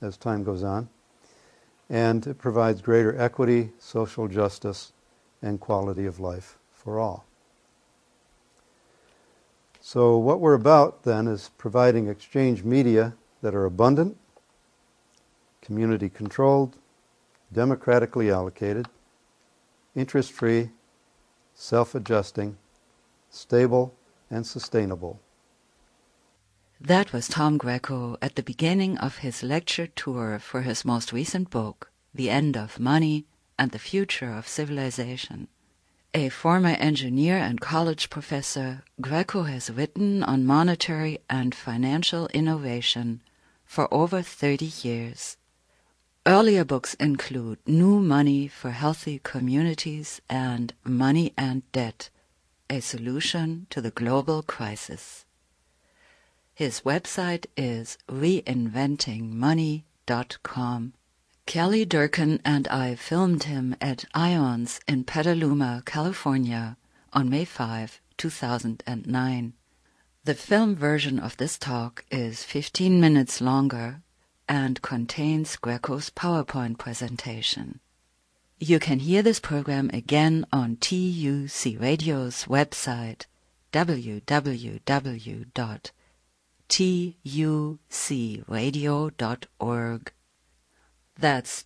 as time goes on, and it provides greater equity, social justice, and quality of life for all. So what we're about then is providing exchange media that are abundant, community-controlled, democratically allocated, interest-free, self-adjusting, stable, and sustainable. That was Tom Greco at the beginning of his lecture tour for his most recent book, The End of Money and the Future of Civilization. A former engineer and college professor, Greco has written on monetary and financial innovation for over 30 years. Earlier books include New Money for Healthy Communities and Money and Debt, a Solution to the Global Crisis. His website is reinventingmoney.com. Kelly Durkin and I filmed him at IONS in Petaluma, California on May 5, 2009. The film version of this talk is 15 minutes longer and contains Greco's PowerPoint presentation. You can hear this program again on TUC Radio's website, www.tucradio.org. That's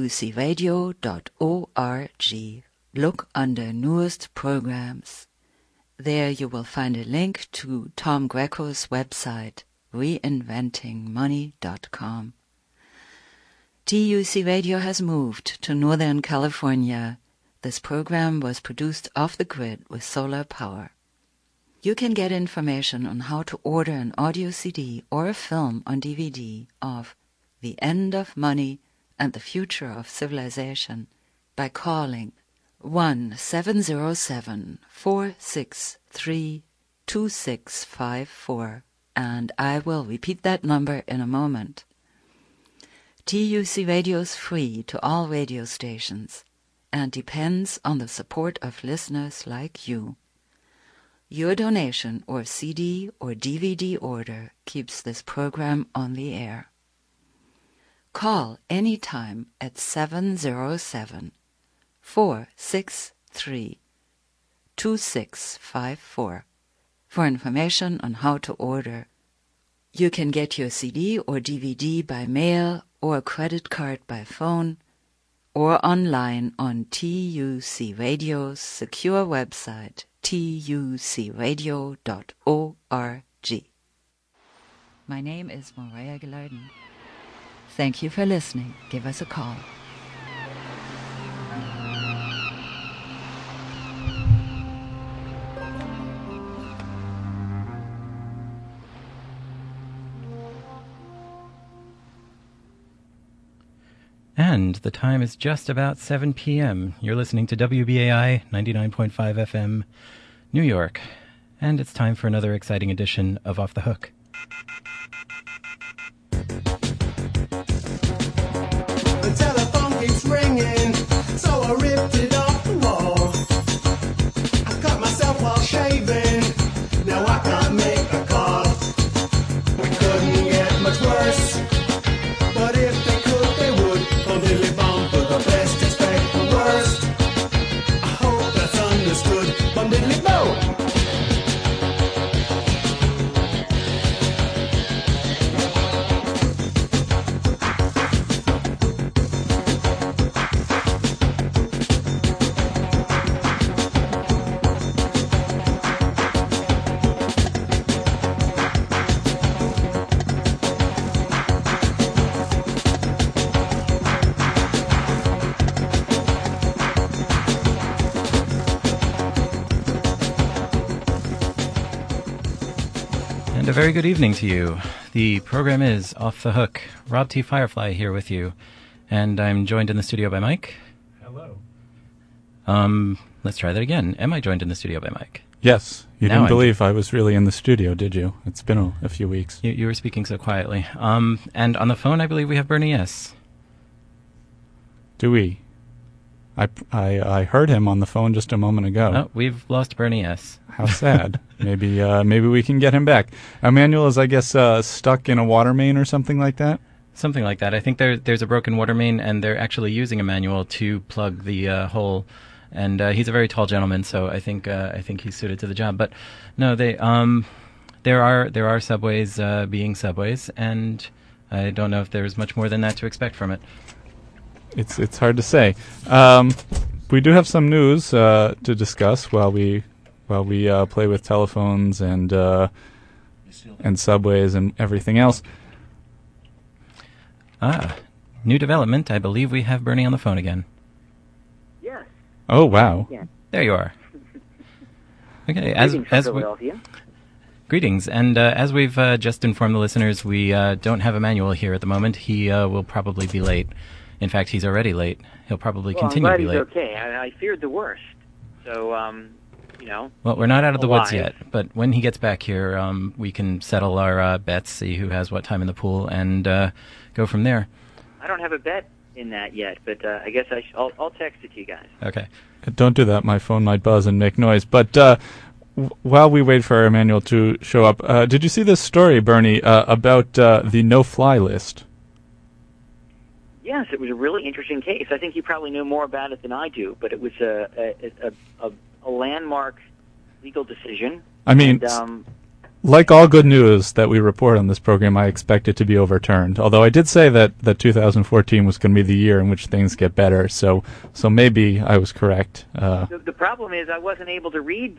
tucradio.org. Look under Newest Programs. There you will find a link to Tom Greco's website, reinventingmoney.com. TUC Radio has moved to Northern California. This program was produced off the grid with solar power. You can get information on how to order an audio CD or a film on DVD of The End of Money and the Future of Civilization by calling 1-707-463-2654, and I will repeat that number in a moment. TUC Radio is free to all radio stations and depends on the support of listeners like you. Your donation or CD or DVD order keeps this program on the air. Call anytime at 707-463-2654 for information on how to order. You can get your CD or DVD by mail or a credit card by phone or online on TUC Radio's secure website, tucradio.org. My name is Maria Gilardin. Thank you for listening. Give us a call. And the time is just about 7 p.m. You're listening to WBAI 99.5 FM, New York. And it's time for another exciting edition of Off the Hook. The telephone keeps ringing, so I ripped it off the wall. I cut myself while shaving, now I can't make a call. We couldn't get much worse, but if they could, they would. Only bound for the best, expect the worst. I hope that's understood. Bundily blow. A very good evening to you. The program is Off the Hook. Rob T. Firefly here with you. And I'm joined in the studio by Mike. Hello. Let's try that again. Am I joined in the studio by Mike? Yes. You Now didn't I'm believe I was really in the studio, did you? It's been a few weeks. You were speaking so quietly. And on the phone, I believe we have Bernie S. Do we? I heard him on the phone just a moment ago. Oh, we've lost Bernie S. How sad. Maybe we can get him back. Emmanuel is, I guess, stuck in a water main or something like that? Something like that. I think there's a broken water main, and they're actually using a manual to plug the hole. And he's a very tall gentleman, so I think he's suited to the job. But no, there are subways being subways, and I don't know if there's much more than that to expect from it. It's hard to say. We do have some news to discuss while we play with telephones and subways and everything else. New development. I believe we have Bernie on the phone again. Yes. Oh, wow. Yeah. There you are. Okay, greetings, and as we've just informed the listeners, we don't have Emmanuel here at the moment. He will probably be late. In fact, he's already late. He'll probably continue to be late. I'm glad he's okay. I feared the worst. So, Well, we're not out of the woods yet, but when he gets back here, we can settle our bets, see who has what time in the pool, and go from there. I don't have a bet in that yet, but I guess I'll text it to you guys. Okay. Don't do that. My phone might buzz and make noise. But while we wait for Emmanuel to show up, did you see this story, Bernie, about the no-fly list? Yes, it was a really interesting case. I think you probably know more about it than I do, but it was a landmark legal decision. I mean, like all good news that we report on this program, I expect it to be overturned. Although I did say that 2014 was going to be the year in which things get better, so maybe I was correct. The problem is I wasn't able to read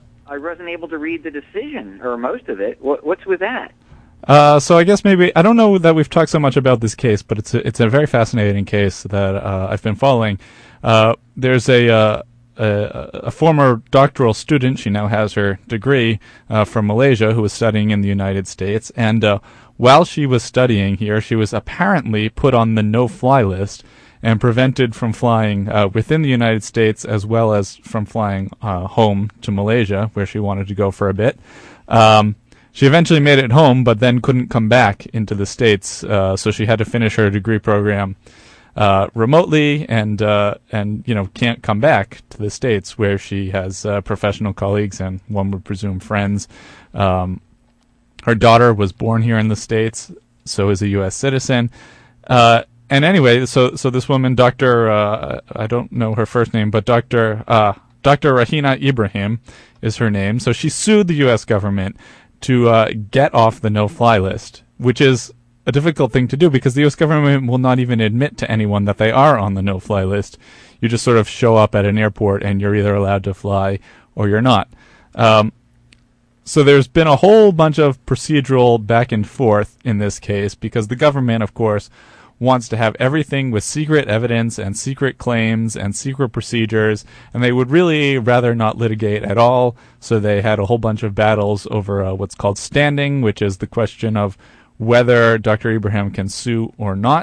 the decision, or most of it. What's with that? So I guess maybe, I don't know that we've talked so much about this case, but it's a very fascinating case that I've been following. There's a former doctoral student, she now has her degree, from Malaysia, who was studying in the United States, and while she was studying here, she was apparently put on the no-fly list and prevented from flying within the United States, as well as from flying home to Malaysia, where she wanted to go for a bit. She eventually made it home, but then couldn't come back into the States, so she had to finish her degree program remotely, and can't come back to the States, where she has professional colleagues and, one would presume, friends. Her daughter was born here in the States, so is a U.S. citizen. And anyway, so this woman, Dr. I don't know her first name, but Dr. Rahina Ibrahim is her name. So she sued the U.S. government to get off the no-fly list, which is a difficult thing to do because the U.S. government will not even admit to anyone that they are on the no-fly list. You just sort of show up at an airport and you're either allowed to fly or you're not. So there's been a whole bunch of procedural back and forth in this case because the government, of course, wants to have everything with secret evidence and secret claims and secret procedures, and they would really rather not litigate at all, so they had a whole bunch of battles over what's called standing, which is the question of whether Dr. Ibrahim can sue or not.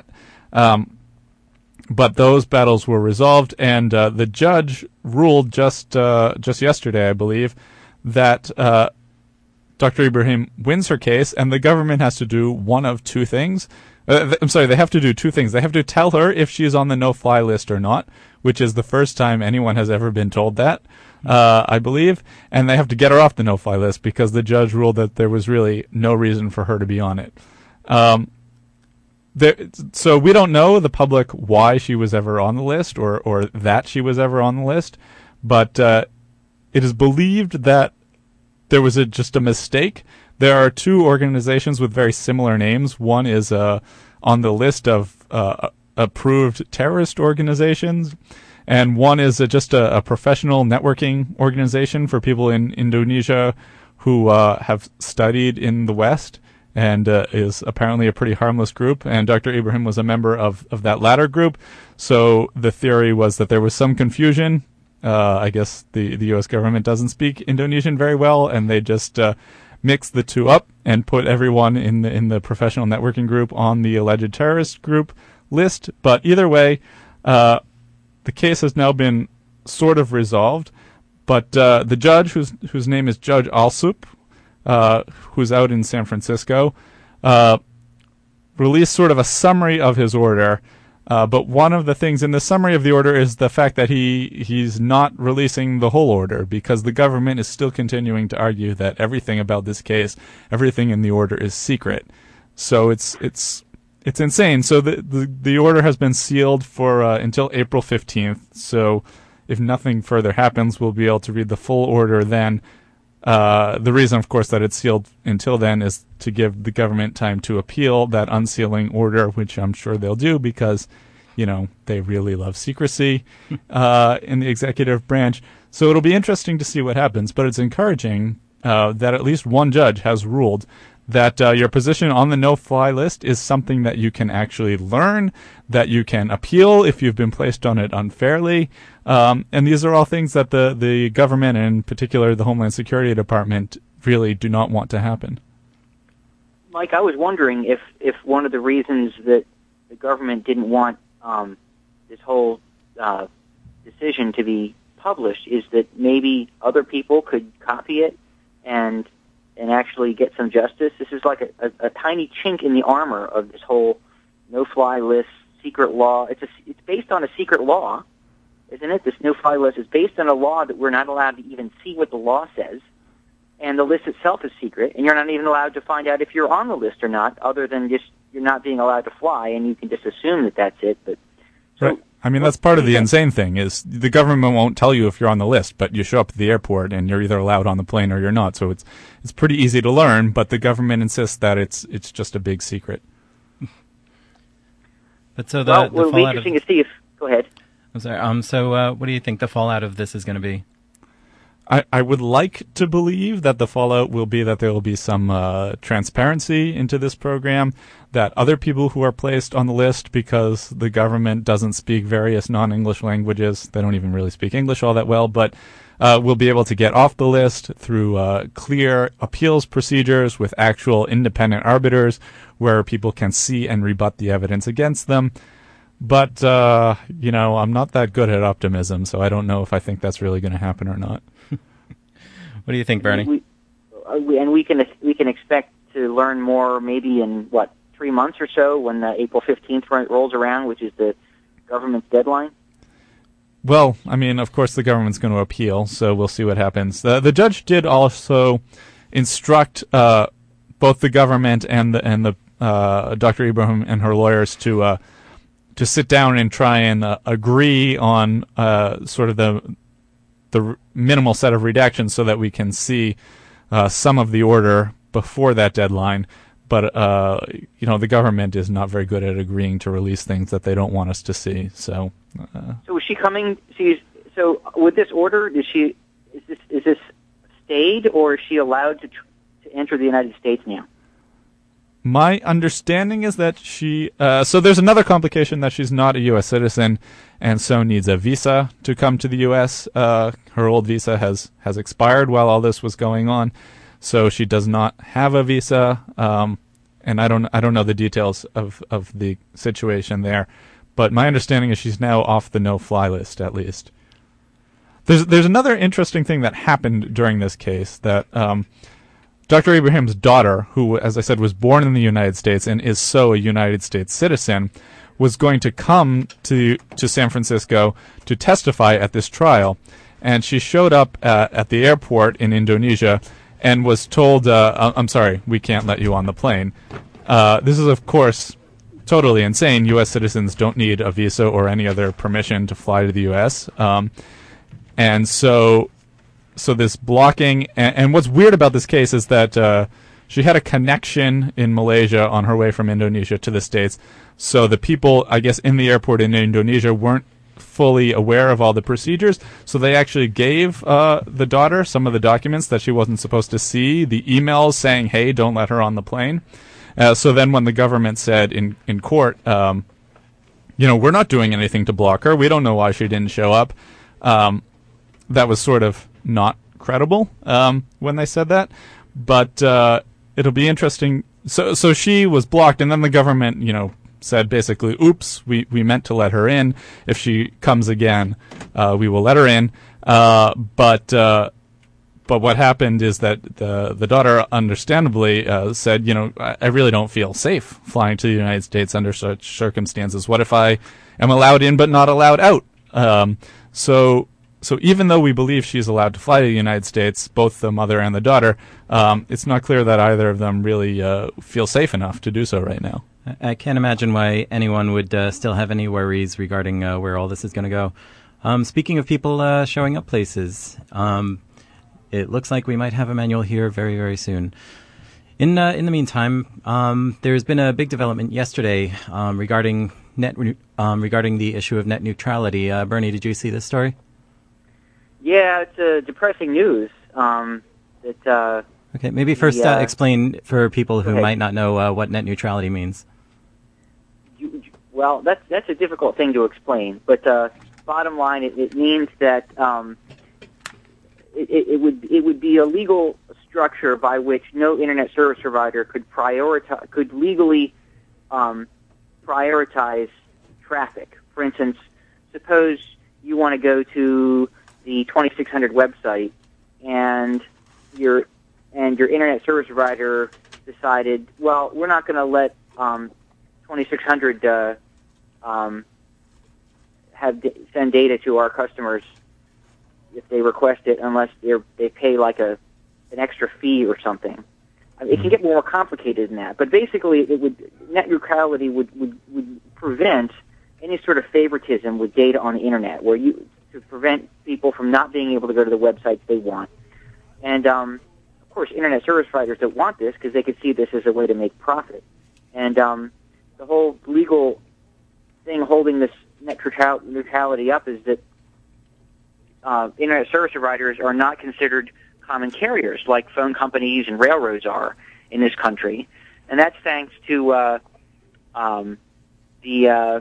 But those battles were resolved, and the judge ruled just yesterday, I believe, that Dr. Ibrahim wins her case, and the government has to do one of two things. They have to do two things. They have to tell her if she is on the no-fly list or not, which is the first time anyone has ever been told that, I believe. And they have to get her off the no-fly list because the judge ruled that there was really no reason for her to be on it. So we don't know, the public, why she was ever on the list or that she was ever on the list, but it is believed that there was just a mistake. There are two organizations with very similar names. One is on the list of approved terrorist organizations, and one is just a professional networking organization for people in Indonesia who have studied in the West and is apparently a pretty harmless group. And Dr. Ibrahim was a member of that latter group. So the theory was that there was some confusion. I guess the U.S. government doesn't speak Indonesian very well, and they just mix the two up and put everyone in the professional networking group on the alleged terrorist group list. But either way, the case has now been sort of resolved. But the judge, whose name is Judge Alsup, who's out in San Francisco, released sort of a summary of his order. But one of the things in the summary of the order is the fact that he's not releasing the whole order because the government is still continuing to argue that everything about this case, everything in the order is secret. So it's It's insane. So the order has been sealed for until April 15th. So if nothing further happens, we'll be able to read the full order then. The reason, of course, that it's sealed until then is to give the government time to appeal that unsealing order, which I'm sure they'll do because, they really love secrecy in the executive branch. So it'll be interesting to see what happens. But it's encouraging that at least one judge has ruled that your position on the no-fly list is something that you can actually learn, that you can appeal if you've been placed on it unfairly. And these are all things that the government, and in particular the Homeland Security Department, really do not want to happen. Mike, I was wondering if one of the reasons that the government didn't want this whole decision to be published is that maybe other people could copy it and actually get some justice. This is like a tiny chink in the armor of this whole no-fly list secret law. It's based on a secret law, isn't it? This no-fly list is based on a law that we're not allowed to even see what the law says, and the list itself is secret, and you're not even allowed to find out if you're on the list or not, other than just you're not being allowed to fly, and you can just assume that that's it. But so, right. I mean, that's part of the insane thing is the government won't tell you if you're on the list, but you show up at the airport and you're either allowed on the plane or you're not. So it's pretty easy to learn, but the government insists that it's just a big secret. But so it'll be interesting to see if. Go ahead. I'm sorry. So what do you think the fallout of this is going to be? I would like to believe that the fallout will be that there will be some transparency into this program, that other people who are placed on the list because the government doesn't speak various non-English languages, they don't even really speak English all that well, but will be able to get off the list through clear appeals procedures with actual independent arbiters where people can see and rebut the evidence against them. But, I'm not that good at optimism, so I don't know if I think that's really going to happen or not. What do you think, Bernie? We can expect to learn more maybe in, 3 months or so when April 15th rolls around, which is the government's deadline? Well, I mean, of course the government's going to appeal, so we'll see what happens. The judge did also instruct both the government and the Dr. Ibrahim and her lawyers to sit down and try and agree on sort of the minimal set of redactions so that we can see some of the order before that deadline. But, the government is not very good at agreeing to release things that they don't want us to see. So is she coming? So with this order, is this stayed, or is she allowed to enter the United States now? My understanding is that she... so there's another complication that she's not a U.S. citizen and so needs a visa to come to the U.S. Her old visa has expired while all this was going on, so she does not have a visa. And I don't know the details of the situation there, but my understanding is she's now off the no-fly list, at least. There's another interesting thing that happened during this case that... Dr. Ibrahim's daughter, who, as I said, was born in the United States and is so a United States citizen, was going to come to San Francisco to testify at this trial. And she showed up at the airport in Indonesia and was told, I'm sorry, we can't let you on the plane. This is, of course, totally insane. U.S. citizens don't need a visa or any other permission to fly to the U.S. And so this blocking, and what's weird about this case is that she had a connection in Malaysia on her way from Indonesia to the States. So the people, I guess, in the airport in Indonesia weren't fully aware of all the procedures. So they actually gave the daughter some of the documents that she wasn't supposed to see, the emails saying, hey, don't let her on the plane. So then when the government said in court, we're not doing anything to block her, we don't know why she didn't show up, that was sort of not credible when they said that, but it'll be interesting. So she was blocked, and then the government, said basically, "Oops, we meant to let her in. If she comes again, we will let her in." But what happened is that the daughter, understandably, said, I really don't feel safe flying to the United States under such circumstances. What if I am allowed in but not allowed out? So even though we believe she's allowed to fly to the United States, both the mother and the daughter, it's not clear that either of them really feel safe enough to do so right now. I can't imagine why anyone would still have any worries regarding where all this is going to go. Speaking of people showing up places, it looks like we might have a manual here very, very soon. In the meantime, there's been a big development yesterday regarding the issue of net neutrality. Bernie, did you see this story? Yeah, it's depressing news. Okay, maybe first explain for people who might not know what net neutrality means. Well, that's a difficult thing to explain, but bottom line, it means that it would be a legal structure by which no internet service provider could legally prioritize traffic. For instance, suppose you want to go to the 2600 website, and your internet service provider decided, well, we're not going to let 2600 send data to our customers if they request it, unless they pay like an extra fee or something. I mean, it can get more complicated than that, but basically, net neutrality would prevent any sort of favoritism with data on the internet, to prevent people from not being able to go to the websites they want. And of course, internet service providers don't want this because they could see this as a way to make profit. And the whole legal thing holding this net neutrality up is that internet service providers are not considered common carriers like phone companies and railroads are in this country, and that's thanks to the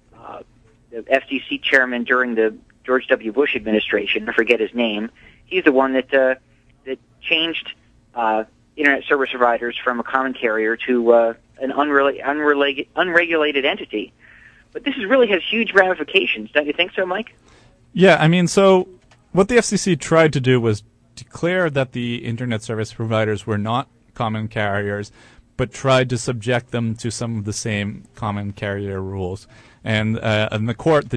FCC chairman during the George W. Bush administration. I forget his name. He's the one that changed internet service providers from a common carrier to an unregulated entity. But this really has huge ramifications, don't you think so, Mike? Yeah, I mean, so what the FCC tried to do was declare that the internet service providers were not common carriers, but tried to subject them to some of the same common carrier rules. And the court, the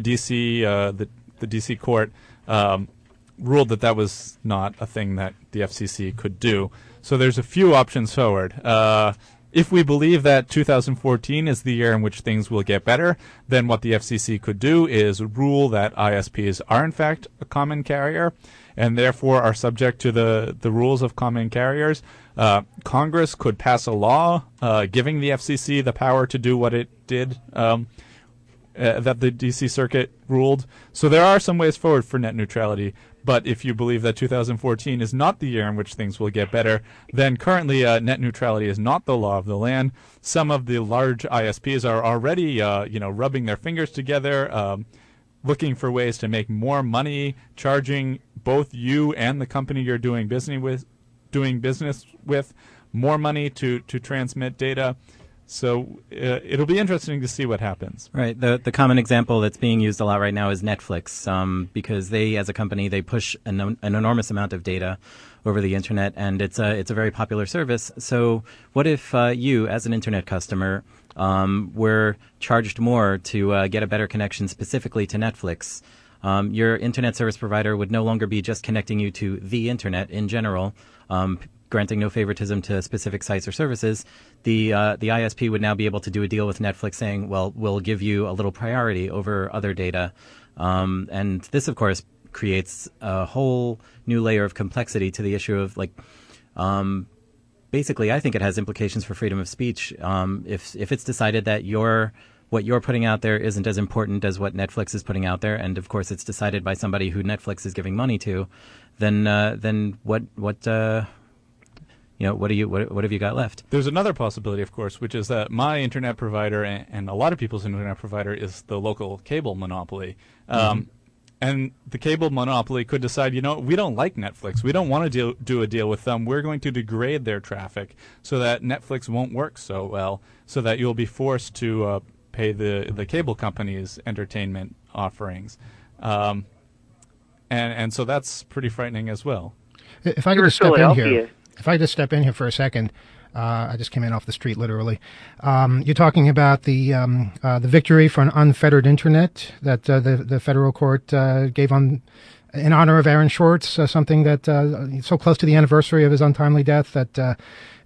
DC court, ruled that was not a thing that the FCC could do. So there's a few options forward. If we believe that 2014 is the year in which things will get better, then what the FCC could do is rule that ISPs are in fact a common carrier and therefore are subject to the rules of common carriers. Congress could pass a law giving the FCC the power to do what it did that the DC Circuit ruled. So there are some ways forward for net neutrality. But if you believe that 2014 is not the year in which things will get better, then currently net neutrality is not the law of the land. Some of the large ISPs are already, rubbing their fingers together, looking for ways to make more money, charging both you and the company you're doing business with more money to transmit data. So it'll be interesting to see what happens. Right. The common example that's being used a lot right now is Netflix, because they, as a company, they push an enormous amount of data over the internet, and it's a very popular service. So what if you, as an internet customer, were charged more to get a better connection specifically to Netflix? Your internet service provider would no longer be just connecting you to the internet in general, granting no favoritism to specific sites or services. The ISP would now be able to do a deal with Netflix saying, well, we'll give you a little priority over other data. And this, of course, creates a whole new layer of complexity to the issue of, basically, I think it has implications for freedom of speech. If it's decided that what you're putting out there isn't as important as what Netflix is putting out there, and of course it's decided by somebody who Netflix is giving money to, then what have you got left? There's another possibility, of course, which is that my internet provider and a lot of people's internet provider is the local cable monopoly. And the cable monopoly could decide, we don't like Netflix. We don't want to do a deal with them. We're going to degrade their traffic so that Netflix won't work so well, so that you'll be forced to pay the cable company's entertainment offerings. And so that's pretty frightening as well. If I could just step in here for a second, I just came in off the street, literally. You're talking about the victory for an unfettered internet that the federal court gave in honor of Aaron Swartz, something that so close to the anniversary of his untimely death that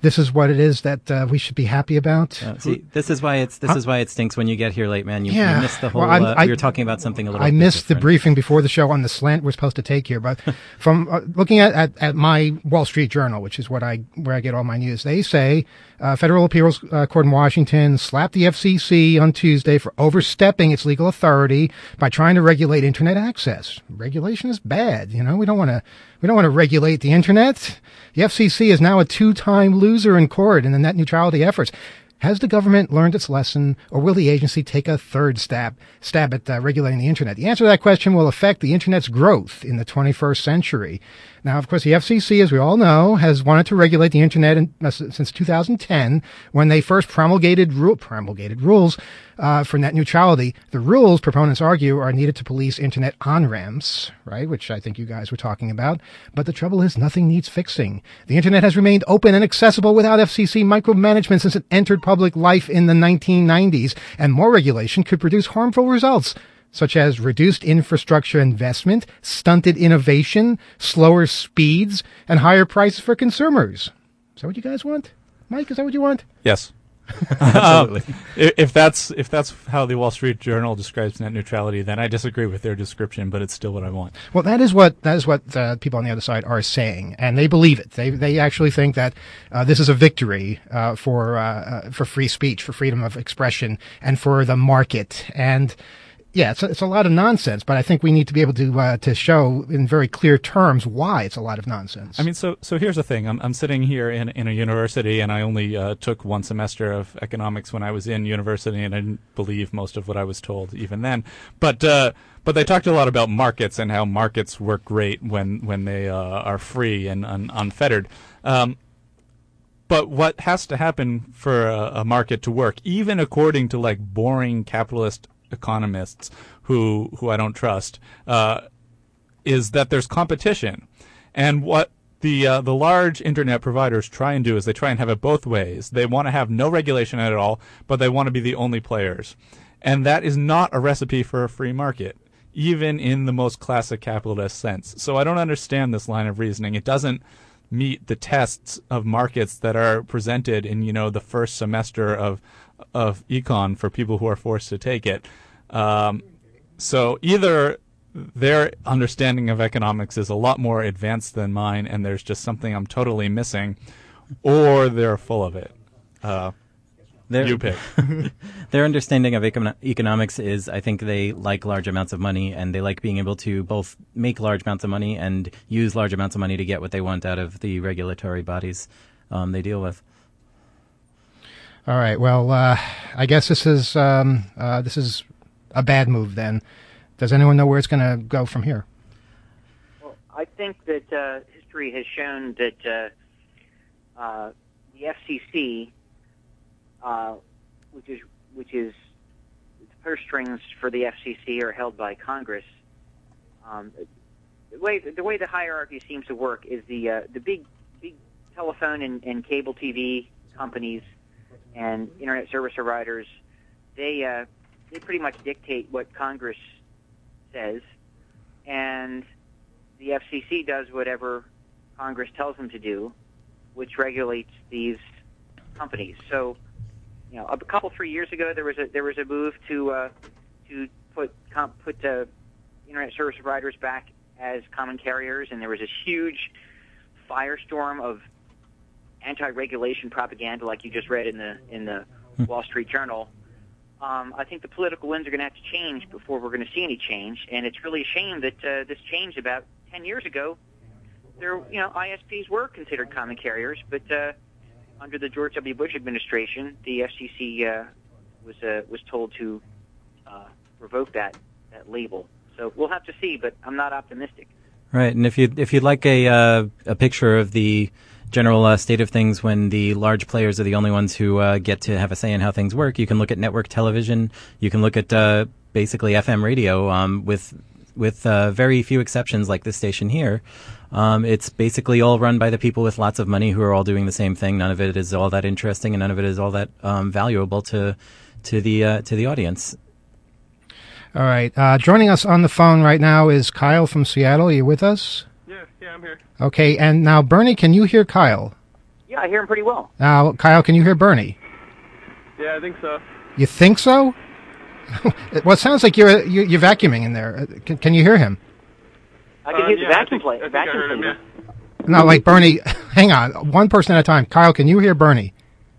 this is what it is that we should be happy about. See, this is why it stinks when you get here late, man. You missed the whole. Well, we were talking about something a little. I missed different. the briefing before the show on the slant we're supposed to take here, but from looking at my Wall Street Journal, which is where I get all my news, they say Federal Appeals Court in Washington slapped the FCC on Tuesday for overstepping its legal authority by trying to regulate internet access. Regulation is bad, you know. We don't want to regulate the internet. The FCC is now a 2-time loser in court in the net neutrality efforts. Has the government learned its lesson, or will the agency take a third stab at regulating the internet? The answer to that question will affect the internet's growth in the 21st century. Now, of course, the FCC, as we all know, has wanted to regulate the internet since 2010, when they first promulgated rules for net neutrality. The rules, proponents argue, are needed to police internet on-ramps, right, which I think you guys were talking about. But the trouble is, nothing needs fixing. The internet has remained open and accessible without FCC micromanagement since it entered public life in the 1990s, and more regulation could produce harmful results, such as reduced infrastructure investment, stunted innovation, slower speeds, and higher prices for consumers. Is that what you guys want? Mike, is that what you want? Yes. Absolutely. If that's how the Wall Street Journal describes net neutrality, then I disagree with their description, but it's still what I want. Well, that is what people on the other side are saying, and they believe it. They actually think that this is a victory for free speech, for freedom of expression, and for the market. And yeah, it's a lot of nonsense, but I think we need to be able to show in very clear terms why it's a lot of nonsense. I mean, so here's the thing. I'm sitting here in a university, and I only took one semester of economics when I was in university, and I didn't believe most of what I was told even then. But they talked a lot about markets and how markets work great when they are free and unfettered. But what has to happen for a market to work, even according to like boring capitalist economists who I don't trust, is that there's competition. And what the large internet providers try and do is they try and have it both ways. They want to have no regulation at all, but they want to be the only players. And that is not a recipe for a free market, even in the most classic capitalist sense. So I don't understand this line of reasoning. It doesn't meet the tests of markets that are presented in, the first semester of econ for people who are forced to take it. So either their understanding of economics is a lot more advanced than mine, and there's just something I'm totally missing, or they're full of it. You pick. Their understanding of economics is, I think they like large amounts of money, and they like being able to both make large amounts of money and use large amounts of money to get what they want out of the regulatory bodies they deal with. All right. Well, I guess this is a bad move then. Does anyone know where it's going to go from here? Well, I think that history has shown that the FCC, which is the purse strings for the FCC are held by Congress. The way the hierarchy seems to work is the big telephone and cable TV companies and internet service providers, they pretty much dictate what Congress says, and the FCC does whatever Congress tells them to do, which regulates these companies. So, a couple 3 years ago, there was a move to put internet service providers back as common carriers, and there was this huge firestorm of anti-regulation propaganda, like you just read in the Wall Street Journal. I think the political winds are going to have to change before we're going to see any change, and it's really a shame that this changed about 10 years ago. ISPs were considered common carriers, but under the George W. Bush administration, the FCC was told to revoke that label. So we'll have to see, but I'm not optimistic. Right, and if you'd like a picture of the general state of things when the large players are the only ones who get to have a say in how things work, you can look at network television. You can look at basically FM radio with very few exceptions, like this station here. It's basically all run by the people with lots of money who are all doing the same thing. None of it is all that interesting, and none of it is all that valuable to the audience. All right. Joining us on the phone right now is Kyle from Seattle. Are you with us? Yeah, I'm here. Okay, and now, Bernie, can you hear Kyle? Yeah, I hear him pretty well. Now, Kyle, can you hear Bernie? Yeah, I think so. You think so? Well, it sounds like you're vacuuming in there. Can you hear him? I can hear the vacuum play. I think I heard him, yeah. No, like Bernie. Hang on, one person at a time. Kyle, can you hear Bernie?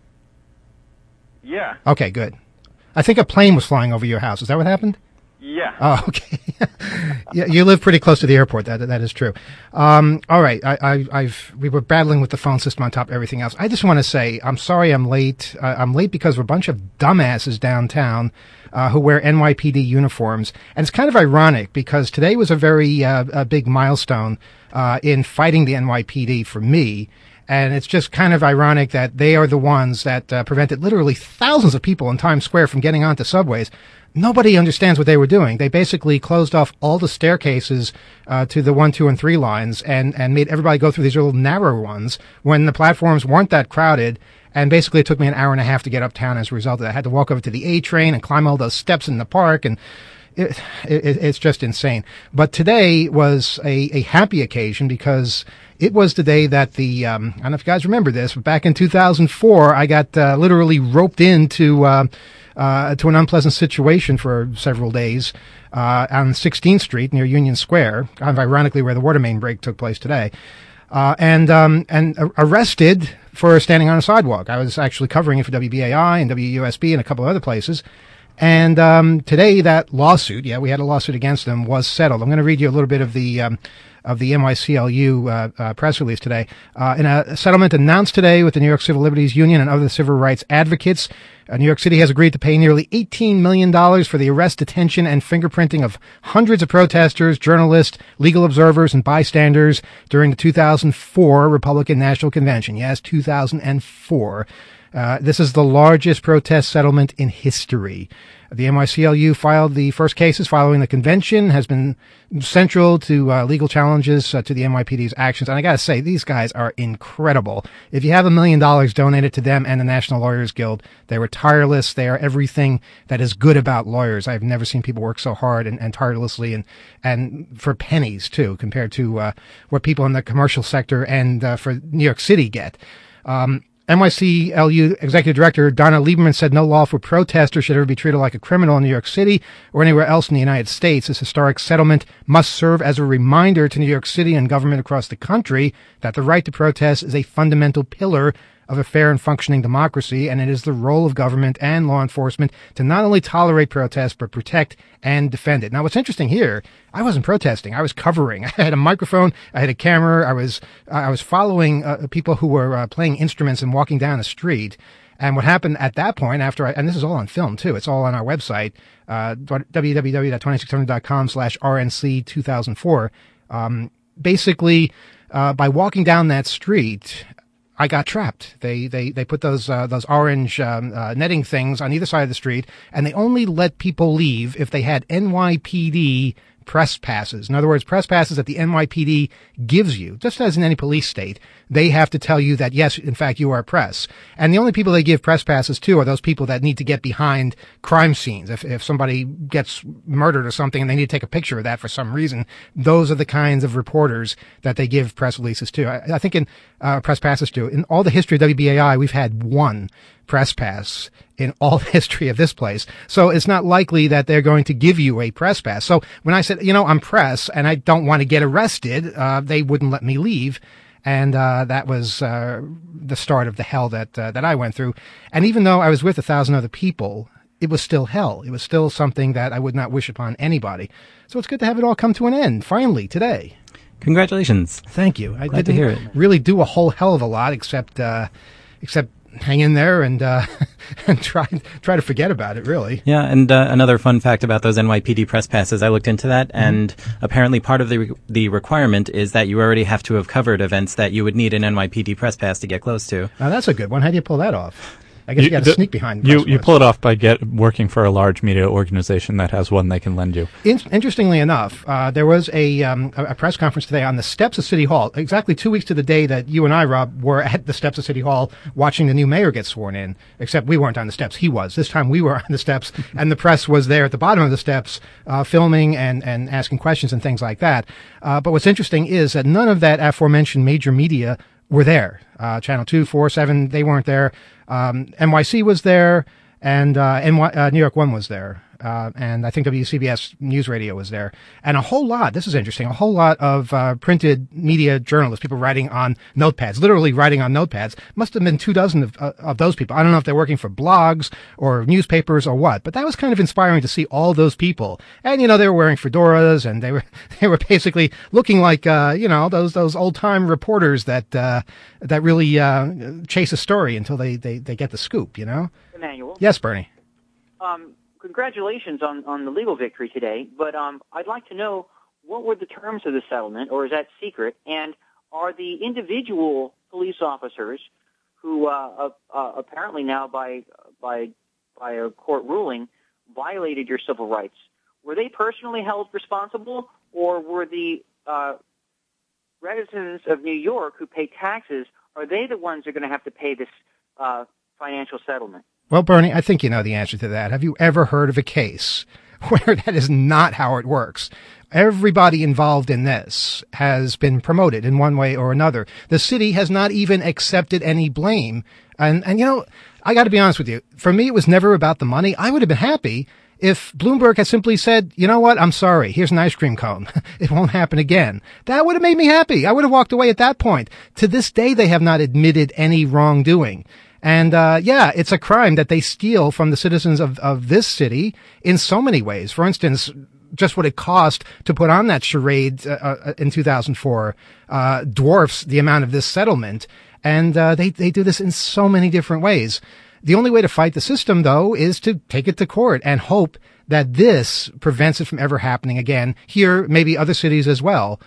Yeah. Okay, good. I think a plane was flying over your house. Is that what happened? Yeah. Oh, okay. Yeah, you live pretty close to the airport. That is true. All right. We were battling with the phone system on top of everything else. I just want to say I'm sorry I'm late. I'm late because we're a bunch of dumbasses downtown who wear NYPD uniforms, and it's kind of ironic because today was a very a big milestone in fighting the NYPD for me. And it's just kind of ironic that they are the ones that prevented literally thousands of people in Times Square from getting onto subways. Nobody understands what they were doing. They basically closed off all the staircases to the 1, 2, and 3 lines and made everybody go through these little narrow ones when the platforms weren't that crowded. And basically it took me an hour and a half to get uptown as a result of that. I had to walk over to the A train and climb all those steps in the park, and it's just insane. But today was a happy occasion because it was the day that I don't know if you guys remember this, but back in 2004, I got literally roped into to an unpleasant situation for several days on 16th Street near Union Square, kind of ironically where the water main break took place today, and arrested for standing on a sidewalk. I was actually covering it for WBAI and WUSB and a couple of other places. And today that lawsuit, we had a lawsuit against them, was settled. I'm going to read you a little bit of the NYCLU press release today. In a settlement announced today with the New York Civil Liberties Union and other civil rights advocates, New York City has agreed to pay nearly $18 million for the arrest, detention, and fingerprinting of hundreds of protesters, journalists, legal observers, and bystanders during the 2004 Republican National Convention. Yes, 2004. This is the largest protest settlement in history. The NYCLU filed the first cases following the convention, has been central to legal challenges to the NYPD's actions. And I got to say, these guys are incredible. If you have $1 million donated to them and the National Lawyers Guild, they were tireless. They are everything that is good about lawyers. I've never seen people work so hard and tirelessly and for pennies, too, compared to what people in the commercial sector and for New York City get. NYCLU Executive Director Donna Lieberman said no lawful protester should ever be treated like a criminal in New York City or anywhere else in the United States. This historic settlement must serve as a reminder to New York City and government across the country that the right to protest is a fundamental pillar of a fair and functioning democracy, and it is the role of government and law enforcement to not only tolerate protest, but protect and defend it. Now, what's interesting here, I wasn't protesting. I was covering. I had a microphone. I had a camera. I was following people who were playing instruments and walking down the street. And what happened at that point and this is all on film too. It's all on our website, www.2600.com/RNC2004. Basically, by walking down that street, I got trapped. They put those orange netting things on either side of the street, and they only let people leave if they had NYPD press passes. In other words, press passes that the NYPD gives you, just as in any police state. They have to tell you that, yes, in fact, you are press. And the only people they give press passes to are those people that need to get behind crime scenes. If somebody gets murdered or something and they need to take a picture of that for some reason, those are the kinds of reporters that they give press releases to. I think in press passes to. In all the history of WBAI, we've had one press pass in all the history of this place. So it's not likely that they're going to give you a press pass. So when I said, I'm press and I don't want to get arrested, they wouldn't let me leave. And that was the start of the hell that I went through. And even though I was with 1,000 other people, it was still hell. It was still something that I would not wish upon anybody. So it's good to have it all come to an end, finally, today. Congratulations. Thank you. I Glad to hear it. Really do a whole hell of a lot, except hang in there and try to forget about it, really. Yeah, and another fun fact about those NYPD press passes, I looked into that, and apparently part of the requirement is that you already have to have covered events that you would need an NYPD press pass to get close to. Now, that's a good one. How do you pull that off? I guess you got to sneak behind. You pull it off by working for a large media organization that has one they can lend you. Interestingly enough, there was a press conference today on the steps of City Hall, exactly 2 weeks to the day that you and I, Rob, were at the steps of City Hall watching the new mayor get sworn in, except we weren't on the steps. He was. This time we were on the steps, and the press was there at the bottom of the steps filming and asking questions and things like that. But what's interesting is that none of that aforementioned major media were there. Channel 2, 4, 7, they weren't there. NYC was there, and New York 1 was there. And I think WCBS News Radio was there. And a whole lot, this is interesting, a whole lot of printed media journalists, people writing on notepads, literally writing on notepads. Must have been 24 of those people. I don't know if they're working for blogs or newspapers or what, but that was kind of inspiring to see all those people. And, they were wearing fedoras, and they were basically looking like, those old-time reporters that really chase a story until they get the scoop, Emmanuel? Yes, Bernie. Congratulations on the legal victory today, but I'd like to know, what were the terms of the settlement, or is that secret? And are the individual police officers who apparently now by a court ruling violated your civil rights, were they personally held responsible, or were the residents of New York who pay taxes, are they the ones who are going to have to pay this financial settlement? Well, Bernie, I think you know the answer to that. Have you ever heard of a case where that is not how it works? Everybody involved in this has been promoted in one way or another. The city has not even accepted any blame. And I got to be honest with you. For me, it was never about the money. I would have been happy if Bloomberg had simply said, you know what, I'm sorry, here's an ice cream cone. It won't happen again. That would have made me happy. I would have walked away at that point. To this day, they have not admitted any wrongdoing. And, it's a crime that they steal from the citizens of this city in so many ways. For instance, just what it cost to put on that charade in 2004 dwarfs the amount of this settlement. And they do this in so many different ways. The only way to fight the system, though, is to take it to court and hope that this prevents it from ever happening again here, maybe other cities as well.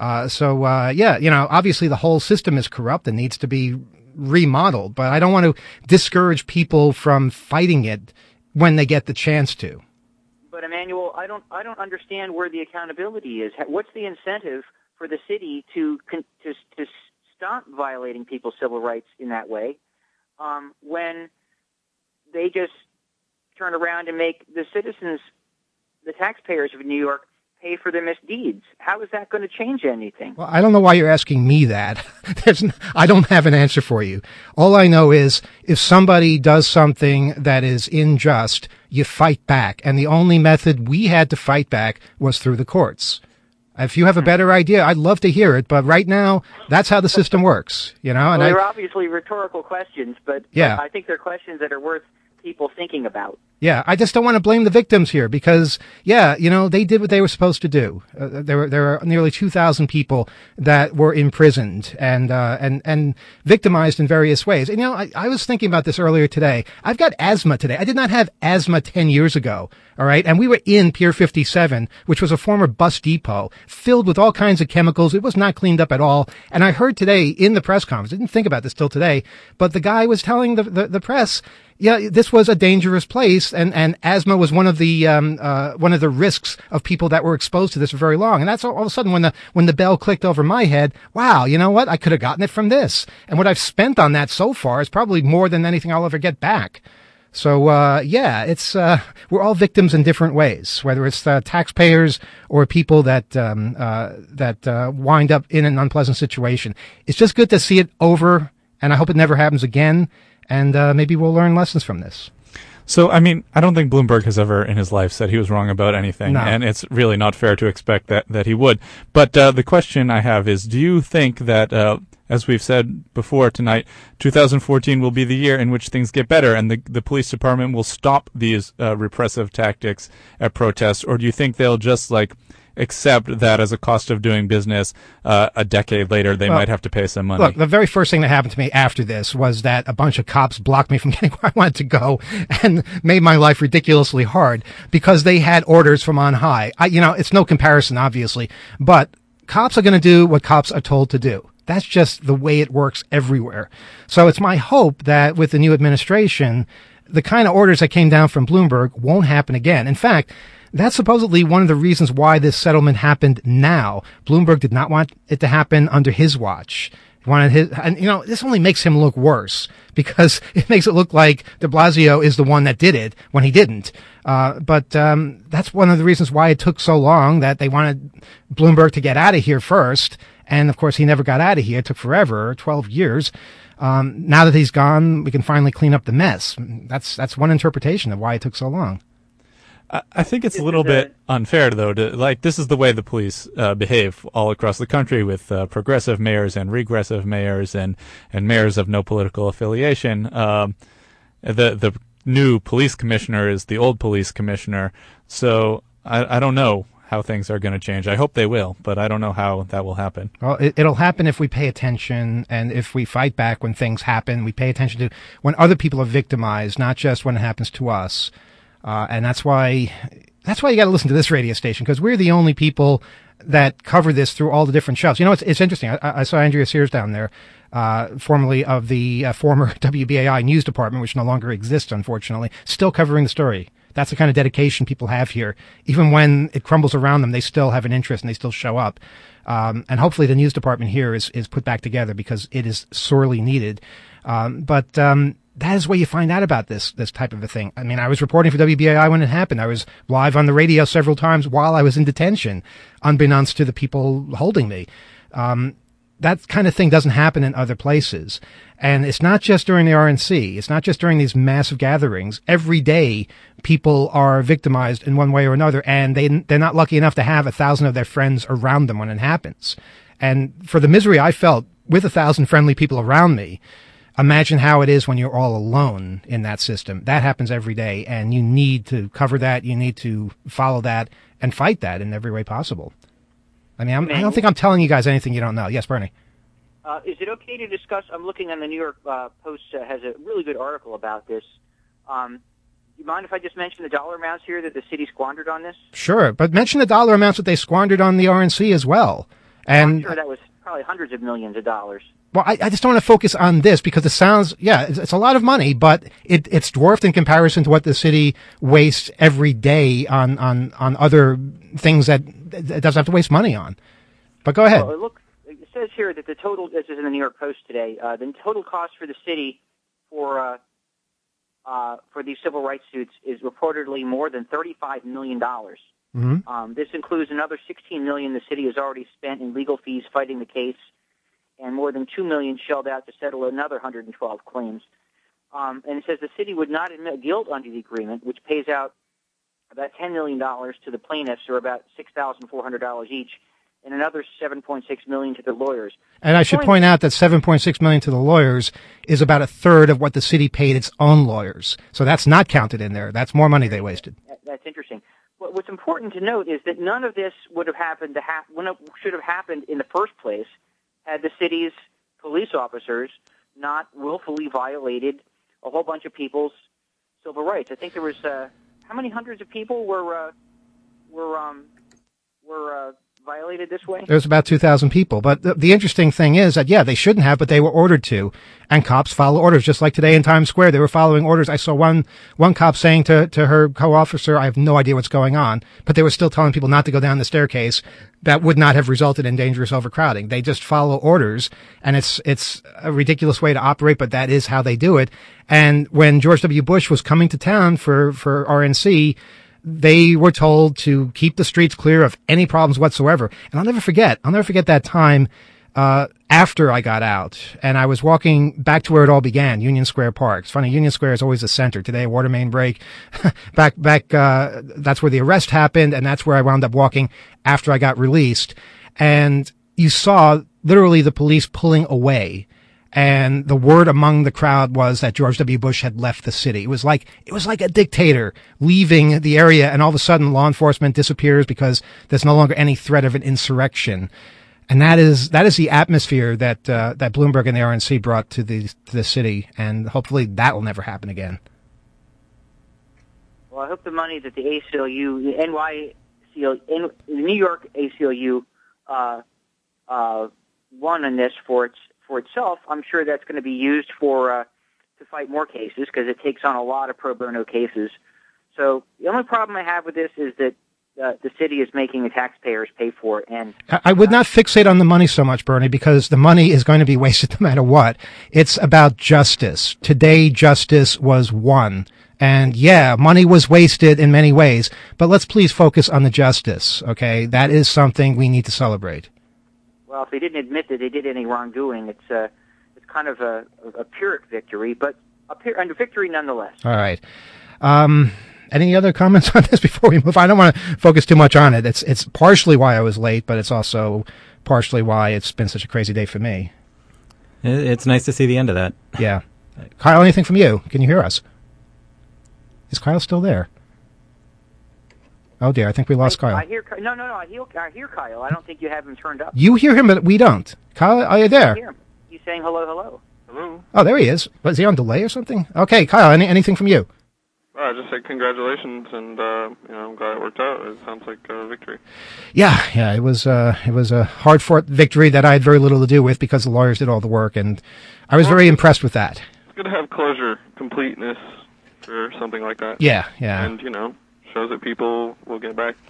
Obviously the whole system is corrupt and needs to be remodeled, but I don't want to discourage people from fighting it when they get the chance to. But Emmanuel, I don't understand where the accountability is. What's the incentive for the city to stop violating people's civil rights in that way when they just turn around and make the citizens, the taxpayers of New York, pay for their misdeeds? How is that going to change anything? Well, I don't know why you're asking me that. I don't have an answer for you. All I know is if somebody does something that is unjust, you fight back. And the only method we had to fight back was through the courts. If you have a better idea, I'd love to hear it. But right now, that's how the system works, And they're obviously rhetorical questions, but yeah. I think they're questions that are worth people thinking about. Yeah, I just don't want to blame the victims here because, they did what they were supposed to do. There were nearly 2,000 people that were imprisoned and victimized in various ways. And, I was thinking about this earlier today. I've got asthma today. I did not have asthma 10 years ago. All right. And we were in Pier 57, which was a former bus depot filled with all kinds of chemicals. It was not cleaned up at all. And I heard today in the press conference, I didn't think about this till today, but the guy was telling the press, this was a dangerous place, and asthma was one of the risks of people that were exposed to this for very long. And that's all of a sudden when the bell clicked over my head. Wow, you know what? I could have gotten it from this, and what I've spent on that so far is probably more than anything I'll ever get back. So it's we're all victims in different ways, whether it's taxpayers or people that wind up in an unpleasant situation. It's just good to see it over, and I hope it never happens again. And maybe we'll learn lessons from this. So, I don't think Bloomberg has ever in his life said he was wrong about anything. No. And it's really not fair to expect that he would. But the question I have is, do you think that, as we've said before tonight, 2014 will be the year in which things get better and the police department will stop these repressive tactics at protests? Or do you think they'll just, accept that as a cost of doing business a decade later they might have to pay some money? Look, the very first thing that happened to me after this was that a bunch of cops blocked me from getting where I wanted to go and made my life ridiculously hard because they had orders from on high. It's no comparison, obviously, but cops are going to do what cops are told to do. That's just the way it works everywhere. So it's my hope that with the new administration, the kind of orders that came down from Bloomberg won't happen again. In fact, that's supposedly one of the reasons why this settlement happened now. Bloomberg did not want it to happen under his watch. He wanted this only makes him look worse because it makes it look like de Blasio is the one that did it when he didn't. But that's one of the reasons why it took so long, that they wanted Bloomberg to get out of here first. And of course, he never got out of here. It took forever, 12 years. Now that he's gone, we can finally clean up the mess. That's one interpretation of why it took so long. I think it's a little bit unfair, though, this is the way the police behave all across the country with progressive mayors and regressive mayors and mayors of no political affiliation. The new police commissioner is the old police commissioner, so I don't know how things are going to change. I hope they will, but I don't know how that will happen. Well, it'll happen if we pay attention and if we fight back when things happen. We pay attention to when other people are victimized, not just when it happens to us. And that's why you got to listen to this radio station, because we're the only people that cover this through all the different shows. You know, it's interesting. I saw Andrea Sears down there, formerly of the former WBAI news department, which no longer exists, unfortunately, still covering the story. That's the kind of dedication people have here. Even when it crumbles around them, they still have an interest and they still show up. And hopefully the news department here is put back together, because it is sorely needed. But that is where you find out about this type of a thing. I mean, I was reporting for WBAI when it happened. I was live on the radio several times while I was in detention, unbeknownst to the people holding me. That kind of thing doesn't happen in other places. And it's not just during the RNC. It's not just during these massive gatherings. Every day, people are victimized in one way or another, and they're not lucky enough to have 1,000 of their friends around them when it happens. And for the misery I felt with 1,000 friendly people around me, imagine how it is when you're all alone in that system. That happens every day, and you need to cover that. You need to follow that and fight that in every way possible. I mean, I don't think I'm telling you guys anything you don't know. Yes, Bernie. Is it okay to discuss? I'm looking on the New York Post has a really good article about this. Do you mind if I just mention the dollar amounts here that the city squandered on this? Sure, but mention the dollar amounts that they squandered on the RNC as well. And I'm sure that was probably hundreds of millions of dollars. Well, I just don't want to focus on this because it sounds, it's a lot of money, but it's dwarfed in comparison to what the city wastes every day on other things that it doesn't have to waste money on. But go ahead. Well, it says here that the total, this is in the New York Post today, the total cost for the city for these civil rights suits is reportedly more than $35 million. Mm-hmm. This includes another $16 million the city has already spent in legal fees fighting the case, and more than $2 million shelled out to settle another 112 claims. And it says the city would not admit guilt under the agreement, which pays out about $10 million to the plaintiffs, or about $6,400 each, and another $7.6 million to the lawyers. And I should point out that $7.6 million to the lawyers is about a third of what the city paid its own lawyers. So that's not counted in there. That's more money they wasted. That's interesting. What's important to note is that none of this would have happened when it should have happened in the first place had the city's police officers not willfully violated a whole bunch of people's civil rights. I think there was how many hundreds of people were violated this way? There's about 2,000 people. But the interesting thing is that, they shouldn't have, but they were ordered to. And cops follow orders, just like today in Times Square. They were following orders. I saw one cop saying to her co-officer, I have no idea what's going on, but they were still telling people not to go down the staircase. That would not have resulted in dangerous overcrowding. They just follow orders, and it's a ridiculous way to operate, but that is how they do it. And when George W. Bush was coming to town for RNC, they were told to keep the streets clear of any problems whatsoever. And I'll never forget that time, after I got out and I was walking back to where it all began, Union Square Park. It's funny, Union Square is always the center. Today, a water main break. back, that's where the arrest happened, and that's where I wound up walking after I got released. And you saw literally the police pulling away. And the word among the crowd was that George W. Bush had left the city. It was like a dictator leaving the area, and all of a sudden law enforcement disappears because there's no longer any threat of an insurrection. And that is the atmosphere that Bloomberg and the RNC brought to the city, and hopefully that will never happen again. Well, I hope the money that the ACLU, the New York ACLU, won on this for itself, I'm sure that's going to be used to fight more cases, because it takes on a lot of pro bono cases. So the only problem I have with this is that the city is making the taxpayers pay for it. And I would not fixate on the money so much, Bernie, because the money is going to be wasted no matter what. It's about justice. Today, justice was won. And money was wasted in many ways, but let's please focus on the justice, okay? That is something we need to celebrate. well, if they didn't admit that they did any wrongdoing, it's kind of a Pyrrhic victory, but a victory nonetheless. All right. Any other comments on this before we move? I don't want to focus too much on it. It's partially why I was late, but it's also partially why it's been such a crazy day for me. It's nice to see the end of that. Yeah. Kyle, anything from you? Can you hear us? Is Kyle still there? Oh dear, I think we lost Kyle. I hear no. I hear Kyle. I don't think you have him turned up. You hear him, but we don't. Kyle, are you there? I hear him. He's saying hello, hello. Hello. Oh, there he is. But is he on delay or something? Okay, Kyle, anything from you? I just said congratulations, and I'm glad it worked out. It sounds like a victory. Yeah. It was a hard-fought victory that I had very little to do with because the lawyers did all the work, and I was very impressed with that. It's good to have closure, completeness for something like that. Yeah. And shows that people will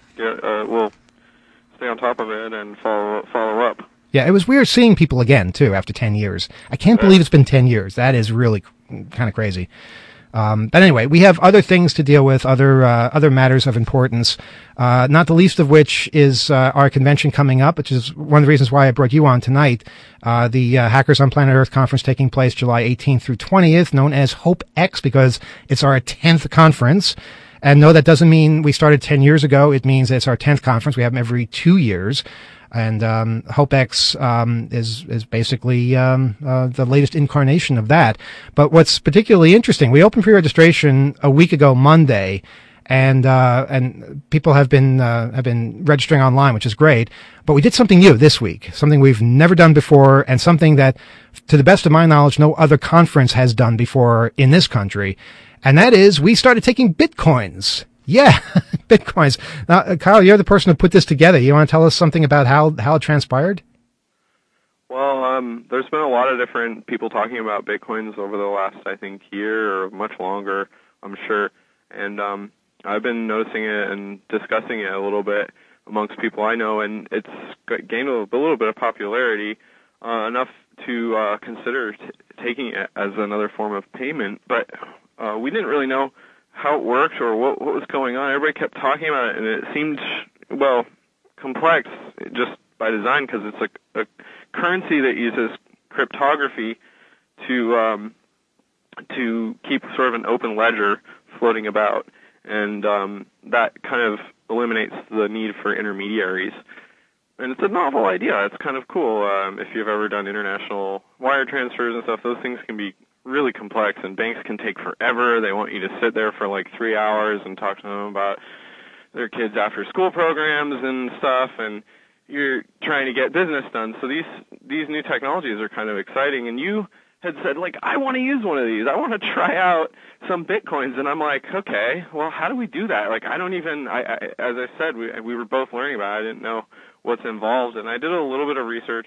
will stay on top of it and follow up. Yeah, it was weird seeing people again too after 10 years. I can't believe it's been 10 years. That is really kind of crazy. But anyway, we have other things to deal with, other matters of importance, not the least of which is our convention coming up, which is one of the reasons why I brought you on tonight. The Hackers on Planet Earth conference taking place July 18th through 20th, known as Hope X because it's our 10th conference. And no, that doesn't mean we started 10 years ago. It means it's our 10th conference. We have them every 2 years. And HopeX is basically the latest incarnation of that. But what's particularly interesting, we opened pre-registration a week ago Monday, and people have been registering online, which is great. But we did something new this week, something we've never done before, and something that, to the best of my knowledge, no other conference has done before in this country. And that is, we started taking Bitcoins. Yeah, Bitcoins. Now, Kyle, you're the person who put this together. You want to tell us something about how it transpired? Well, there's been a lot of different people talking about Bitcoins over the last, I think, year or much longer, I'm sure. And I've been noticing it and discussing it a little bit amongst people I know, and it's gained a little bit of popularity, enough to consider taking it as another form of payment. But we didn't really know how it worked or what was going on. Everybody kept talking about it, and it seemed, complex just by design because it's a currency that uses cryptography to keep sort of an open ledger floating about, and that kind of eliminates the need for intermediaries. And it's a novel idea. It's kind of cool. If you've ever done international wire transfers and stuff, those things can be really complex, and banks can take forever. They want you to sit there for like 3 hours and talk to them about their kids' after-school programs and stuff, and you're trying to get business done. So these new technologies are kind of exciting, and you had said, like, I want to use one of these. I want to try out some Bitcoins, and I'm like, okay, well, how do we do that? Like, I don't even, as I said, we were both learning about it. I didn't know what's involved, and I did a little bit of research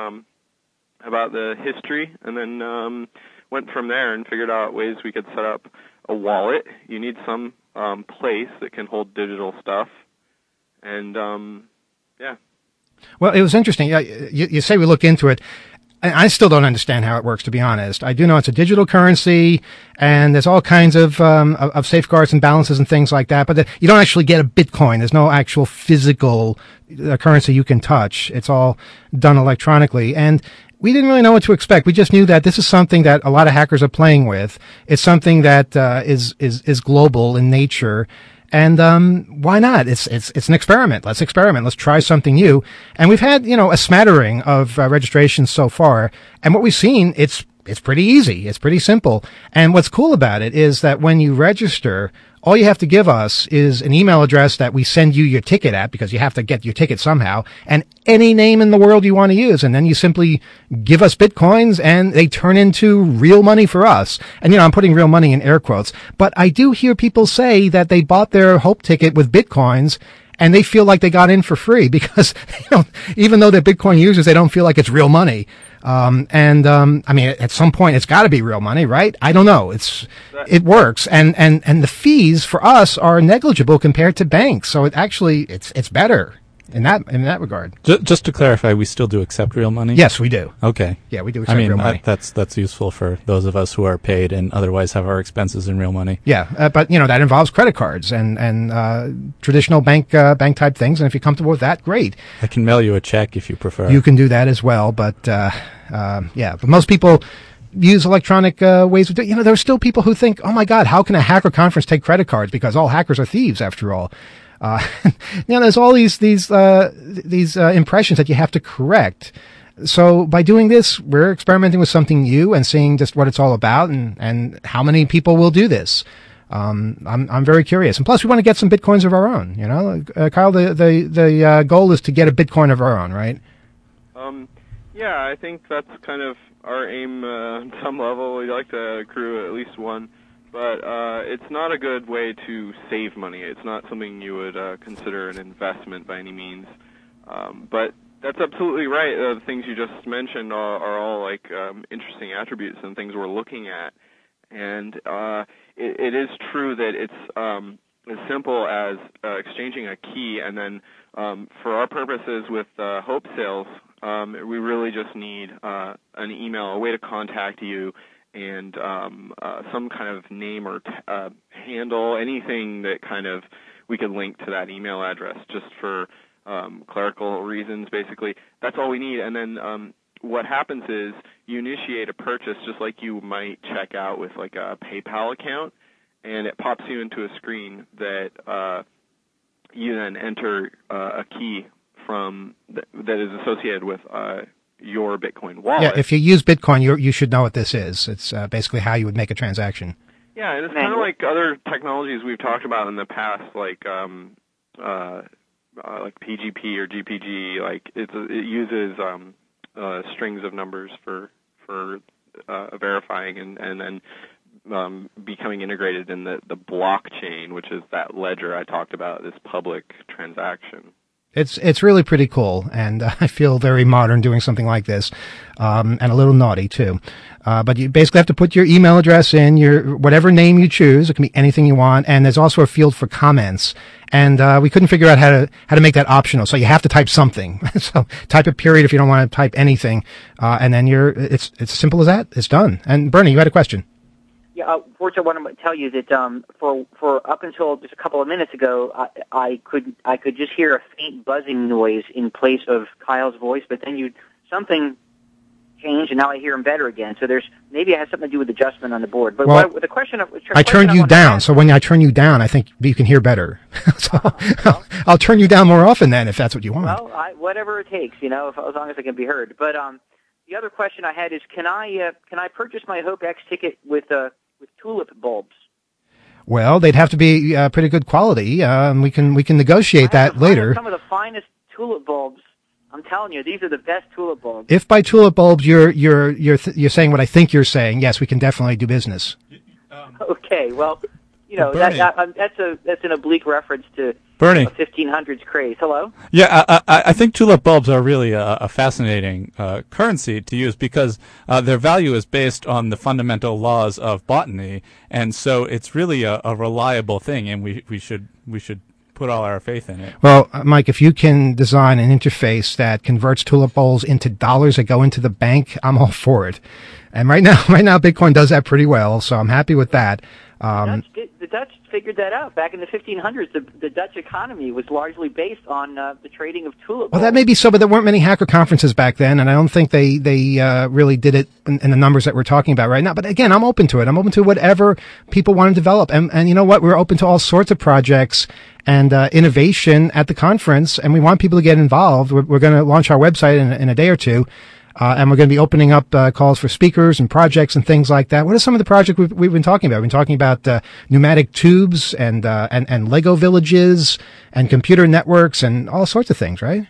about the history, and then went from there and figured out ways we could set up a wallet. You need some place that can hold digital stuff, and yeah. Well, it was interesting. You say we look into it. I still don't understand how it works, to be honest. I do know it's a digital currency, and there's all kinds of safeguards and balances and things like that. But you don't actually get a Bitcoin. There's no actual physical currency you can touch. It's all done electronically, and we didn't really know what to expect. We just knew that this is something that a lot of hackers are playing with. It's something that is global in nature. And why not? It's an experiment. Let's experiment. Let's try something new. And we've had, a smattering of registrations so far. And what we've seen, it's pretty easy. It's pretty simple. And what's cool about it is that when you register, all you have to give us is an email address that we send you your ticket at, because you have to get your ticket somehow, and any name in the world you want to use. And then you simply give us Bitcoins, and they turn into real money for us. And, I'm putting real money in air quotes. But I do hear people say that they bought their Hope ticket with Bitcoins, and they feel like they got in for free because even though they're Bitcoin users, they don't feel like it's real money. I mean, at some point it's got to be real money, right? I don't know. It works. And the fees for us are negligible compared to banks. So it's better. in that regard. Just to clarify, we still do accept real money? Yes, we do. Okay. Yeah, we do accept real money. That's useful for those of us who are paid and otherwise have our expenses in real money. Yeah, but that involves credit cards and traditional bank type things. And if you're comfortable with that, great. I can mail you a check if you prefer. You can do that as well, but but most people use electronic ways of doing. There are still people who think, oh my God, how can a hacker conference take credit cards? Because all hackers are thieves, after all. There's all these impressions that you have to correct. So by doing this, we're experimenting with something new and seeing just what it's all about and how many people will do this. I'm very curious, and plus we want to get some bitcoins of our own. Kyle, the goal is to get a bitcoin of our own, right? Yeah, I think that's kind of our aim on some level. We'd like to accrue at least one. But it's not a good way to save money. It's not something you would consider an investment by any means. But that's absolutely right. The things you just mentioned are all interesting attributes and things we're looking at. And it is true that it's as simple as exchanging a key, and then for our purposes with Hope Sales, we really just need an email, a way to contact you, and some kind of name or handle, anything that kind of we could link to that email address just for clerical reasons, basically. That's all we need. And then what happens is you initiate a purchase just like you might check out with like a PayPal account, and it pops you into a screen that you then enter a key from that is associated with your Bitcoin wallet. Yeah, if you use Bitcoin, you should know what this is. It's basically how you would make a transaction. Yeah, and it's kind of like other technologies we've talked about in the past, like PGP or GPG. Like it uses strings of numbers for verifying and then becoming integrated in the blockchain, which is that ledger I talked about, this public transaction. It's really pretty cool, and I feel very modern doing something like this, and a little naughty too. But you basically have to put your email address in, your whatever name you choose. It can be anything you want, and there's also a field for comments. And we couldn't figure out how to make that optional, so you have to type something. So type a period if you don't want to type anything, and then it's as simple as that. It's done. And Bernie, you had a question. Yeah, first I want to tell you that for up until just a couple of minutes ago, I could just hear a faint buzzing noise in place of Kyle's voice, but then something changed, and now I hear him better again. So maybe it has something to do with adjustment on the board. But the question I turned you down, so when I turn you down, I think you can hear better. So I'll turn you down more often then, if that's what you want. Well, whatever it takes, as long as I can be heard. But the other question I had is, can I purchase my HopeX ticket with tulip bulbs? Well, they'd have to be pretty good quality. We can negotiate that later. Some of the finest tulip bulbs. I'm telling you, these are the best tulip bulbs. If by tulip bulbs you're saying what I think you're saying, yes, we can definitely do business. Okay, well, that's an oblique reference to Bernie. A 1500s craze. Hello? Yeah, I think tulip bulbs are really a fascinating currency to use because their value is based on the fundamental laws of botany, and so it's really a reliable thing, and we should put all our faith in it. Well, Mike, if you can design an interface that converts tulip bulbs into dollars that go into the bank, I'm all for it. And right now, Bitcoin does that pretty well, so I'm happy with that. The Dutch figured that out. Back in the 1500s, the Dutch economy was largely based on the trading of tulip bulbs. Well, that may be so, but there weren't many hacker conferences back then, and I don't think they really did it in the numbers that we're talking about right now. But again, I'm open to it. I'm open to whatever people want to develop. And you know what? We're open to all sorts of projects and innovation at the conference, and we want people to get involved. We're going to launch our website in a day or two. And we're going to be opening up calls for speakers and projects and things like that. What are some of the projects we've been talking about? We've been talking about pneumatic tubes and Lego villages and computer networks and all sorts of things, right?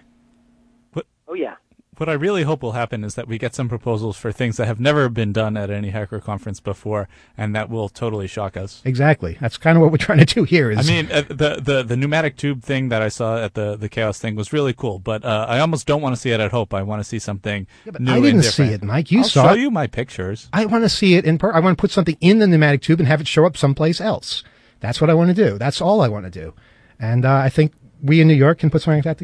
Oh, yeah. What I really hope will happen is that we get some proposals for things that have never been done at any hacker conference before, and that will totally shock us. Exactly. That's kind of what we're trying to do here. I mean, the pneumatic tube thing that I saw at the Chaos thing was really cool, but I almost don't want to see it at Hope. I want to see something new I didn't see it, Mike. You saw it. I'll show you my pictures. I want to see it I want to put something in the pneumatic tube and have it show up someplace else. That's what I want to do. That's all I want to do. And I think we in New York can put something like that together.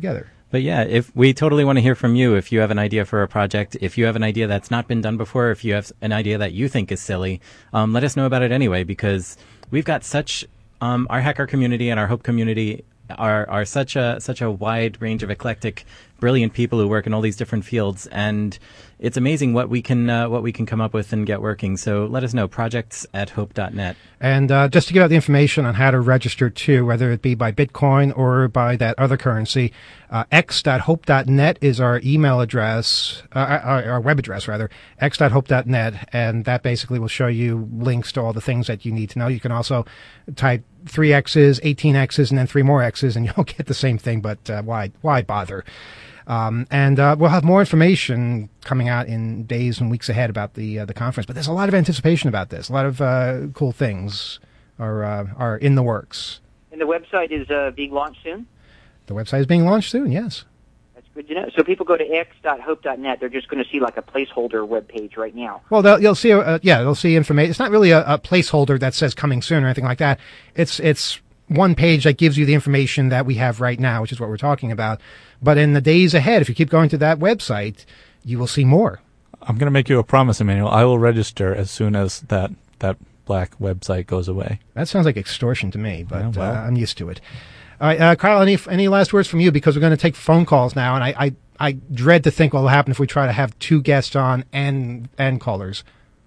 But yeah, if we totally want to hear from you, if you have an idea for a project, if you have an idea that's not been done before, if you have an idea that you think is silly, let us know about it anyway, because we've got such, our hacker community and our Hope community are such a wide range of eclectic, brilliant people who work in all these different fields, and it's amazing what we can come up with and get working. So let us know, projects@hope.net. And just to give out the information on how to register too, whether it be by Bitcoin or by that other currency, x.hope.net is our email address, our web address rather, x.hope.net, and that basically will show you links to all the things that you need to know. You can also type 3 X's, 18 X's, and then 3 more X's, and you'll get the same thing, but why bother? And we'll have more information coming out in days and weeks ahead about the conference. But there's a lot of anticipation about this. A lot of cool things are in the works. And the website is being launched soon? The website is being launched soon, yes. That's good to know. So people go to x.hope.net. They're just going to see like a placeholder web page right now. Well, they'll see, they'll see information. It's not really a placeholder that says coming soon or anything like that. It's one page that gives you the information that we have right now, which is what we're talking about. But in the days ahead, if you keep going to that website, you will see more. I'm going to make you a promise, Emmanuel. I will register as soon as that black website goes away. That sounds like extortion to me, but I'm used to it. All right, Kyle, any last words from you? Because we're going to take phone calls now, and I dread to think what will happen if we try to have 2 guests on and callers.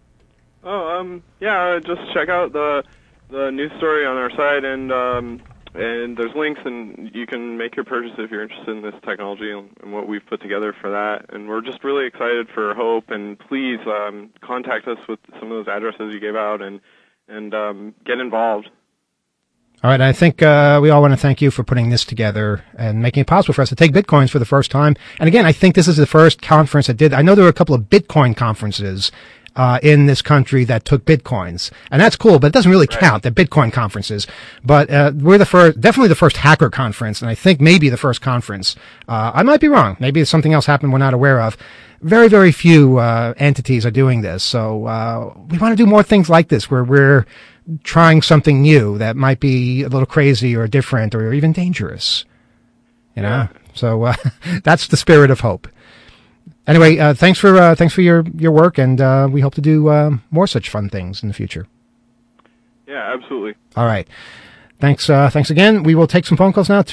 Just check out the news story on our site, and there's links, and you can make your purchase if you're interested in this technology and what we've put together for that. And we're just really excited for Hope, and please contact us with some of those addresses you gave out, and get involved. All right, I think we all want to thank you for putting this together and making it possible for us to take Bitcoins for the first time. And again, I think this is the first conference that did. I know there were a couple of Bitcoin conferences in this country that took Bitcoins, and that's cool, but it doesn't really count, the Bitcoin conferences. But we're definitely the first hacker conference, and I think maybe the first conference. I might be wrong. Maybe something else happened we're not aware of. Very, very few entities are doing this, so we want to do more things like this, where we're trying something new that might be a little crazy or different or even dangerous. You know, so that's the spirit of Hope. Anyway, thanks for your work, and we hope to do more such fun things in the future. Yeah, absolutely. All right. Thanks again. We will take some phone calls now.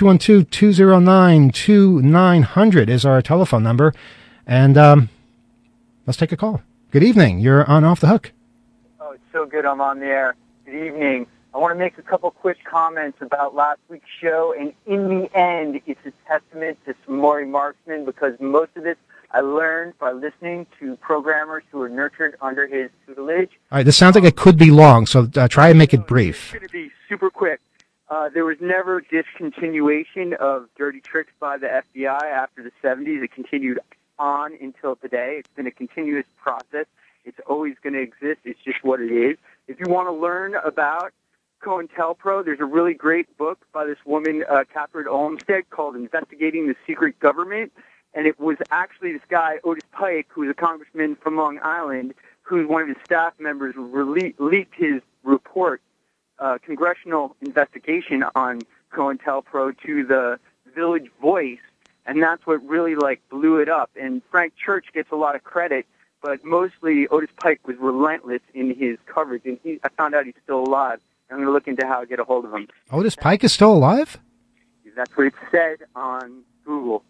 212-209-2900 is our telephone number, and let's take a call. Good evening. You're on Off the Hook. Oh, it's so good I'm on the air. Good evening. I want to make a couple quick comments about last week's show, and in the end, it's a testament to Maury Marksman, because most of this I learned by listening to programmers who were nurtured under his tutelage. All right, this sounds like it could be long, so try and make it brief. It's going to be super quick. There was never discontinuation of dirty tricks by the FBI after the 70s. It continued on until today. It's been a continuous process. It's always going to exist. It's just what it is. If you want to learn about COINTELPRO, there's a really great book by this woman, Catherine Olmsted, called Investigating the Secret Government. And it was actually this guy, Otis Pike, who was a congressman from Long Island, who's one of his staff members, leaked his report, congressional investigation on COINTELPRO to the Village Voice, and that's what really blew it up. And Frank Church gets a lot of credit, but mostly Otis Pike was relentless in his coverage, and I found out he's still alive. I'm going to look into how to get a hold of him. Otis Pike is still alive? That's what it said on Google.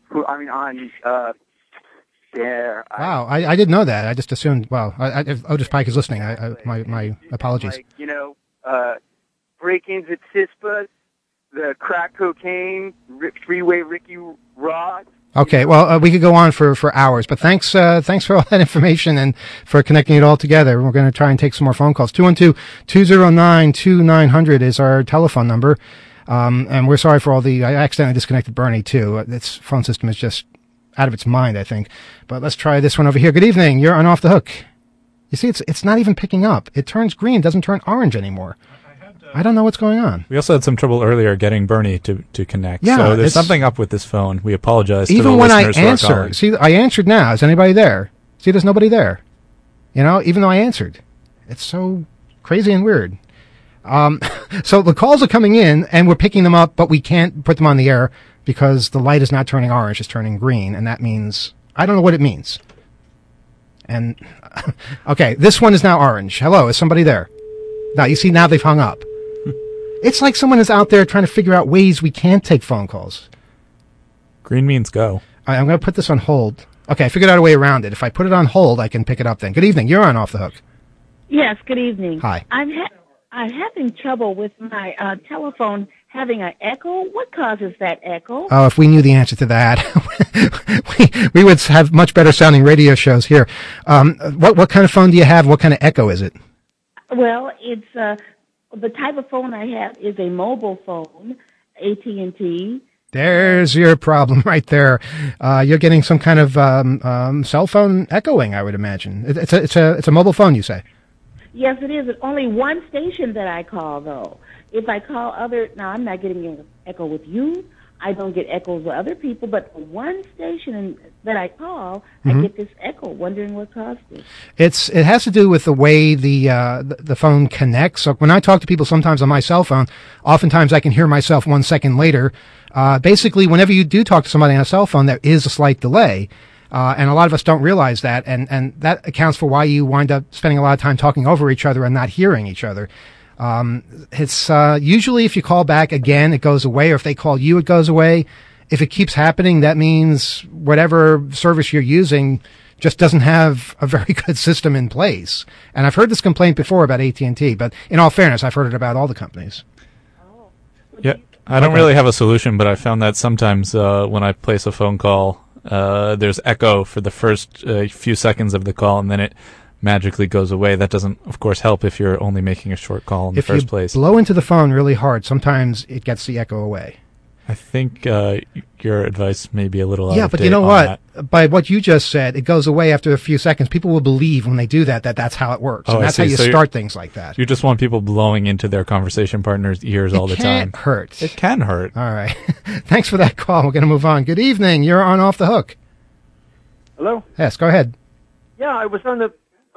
Wow, I didn't know that. I just assumed. Well, if Otis Pike is listening, my apologies. Break-ins at CISPA, the crack cocaine, Freeway Ricky Ross. Okay, well, we could go on for hours, but thanks for all that information and for connecting it all together. We're going to try and take some more phone calls. 212-209-2900 is our telephone number. And we're sorry for I accidentally disconnected Bernie too. Its phone system is just out of its mind, I think. But let's try this one over here. Good evening. You're on Off the Hook. You see, it's not even picking up. It turns green, doesn't turn orange anymore. I don't know what's going on. We also had some trouble earlier getting Bernie to connect. Yeah, so there's something up with this phone. We apologize to the even when listeners I answer. See, I answered now. Is anybody there? See, there's nobody there. You know, even though I answered. It's so crazy and weird. So the calls are coming in, and we're picking them up, but we can't put them on the air because the light is not turning orange, it's turning green, and that means, I don't know what it means. And, okay, this one is now orange. Hello, is somebody there? Now, you see, now they've hung up. It's like someone is out there trying to figure out ways we can't take phone calls. Green means go. All right, I'm going to put this on hold. Okay, I figured out a way around it. If I put it on hold, I can pick it up then. Good evening. You're on Off the Hook. Yes, good evening. Hi. I'm having trouble with my telephone having an echo. What causes that echo? Oh, if we knew the answer to that, we would have much better sounding radio shows here. What kind of phone do you have? What kind of echo is it? Well, it's the type of phone I have is a mobile phone, AT&T. There's your problem right there. You're getting some kind of cell phone echoing, I would imagine. It's a mobile phone, you say? Yes, it is. It's only one station that I call, though. If I call now I'm not getting an echo with you. I don't get echoes with other people, but one station that I call, I get this echo. Wondering what caused it. It has to do with the way the phone connects. So when I talk to people sometimes on my cell phone, oftentimes I can hear myself 1 second later. Basically, whenever you do talk to somebody on a cell phone, there is a slight delay. And a lot of us don't realize that, and that accounts for why you wind up spending a lot of time talking over each other and not hearing each other. It's usually if you call back again, it goes away, or if they call you, it goes away. If it keeps happening, that means whatever service you're using just doesn't have a very good system in place. And I've heard this complaint before about AT&T, but in all fairness, I've heard it about all the companies. Yeah, I don't really have a solution, but I found that sometimes when I place a phone call, there's echo for the first few seconds of the call, and then it magically goes away. That doesn't, of course, help if you're only making a short call in the first place. If you blow into the phone really hard, sometimes it gets the echo away. I think your advice may be a little out of date. Yeah, but you know what? By what you just said, it goes away after a few seconds. People will believe when they do that that's how it works. And that's how you start things like that. You just want people blowing into their conversation partner's ears all the time. It can't hurt. It can hurt. All right. Thanks for that call. We're going to move on. Good evening. You're on Off the Hook. Hello? Yes, go ahead. Yeah, I was on the...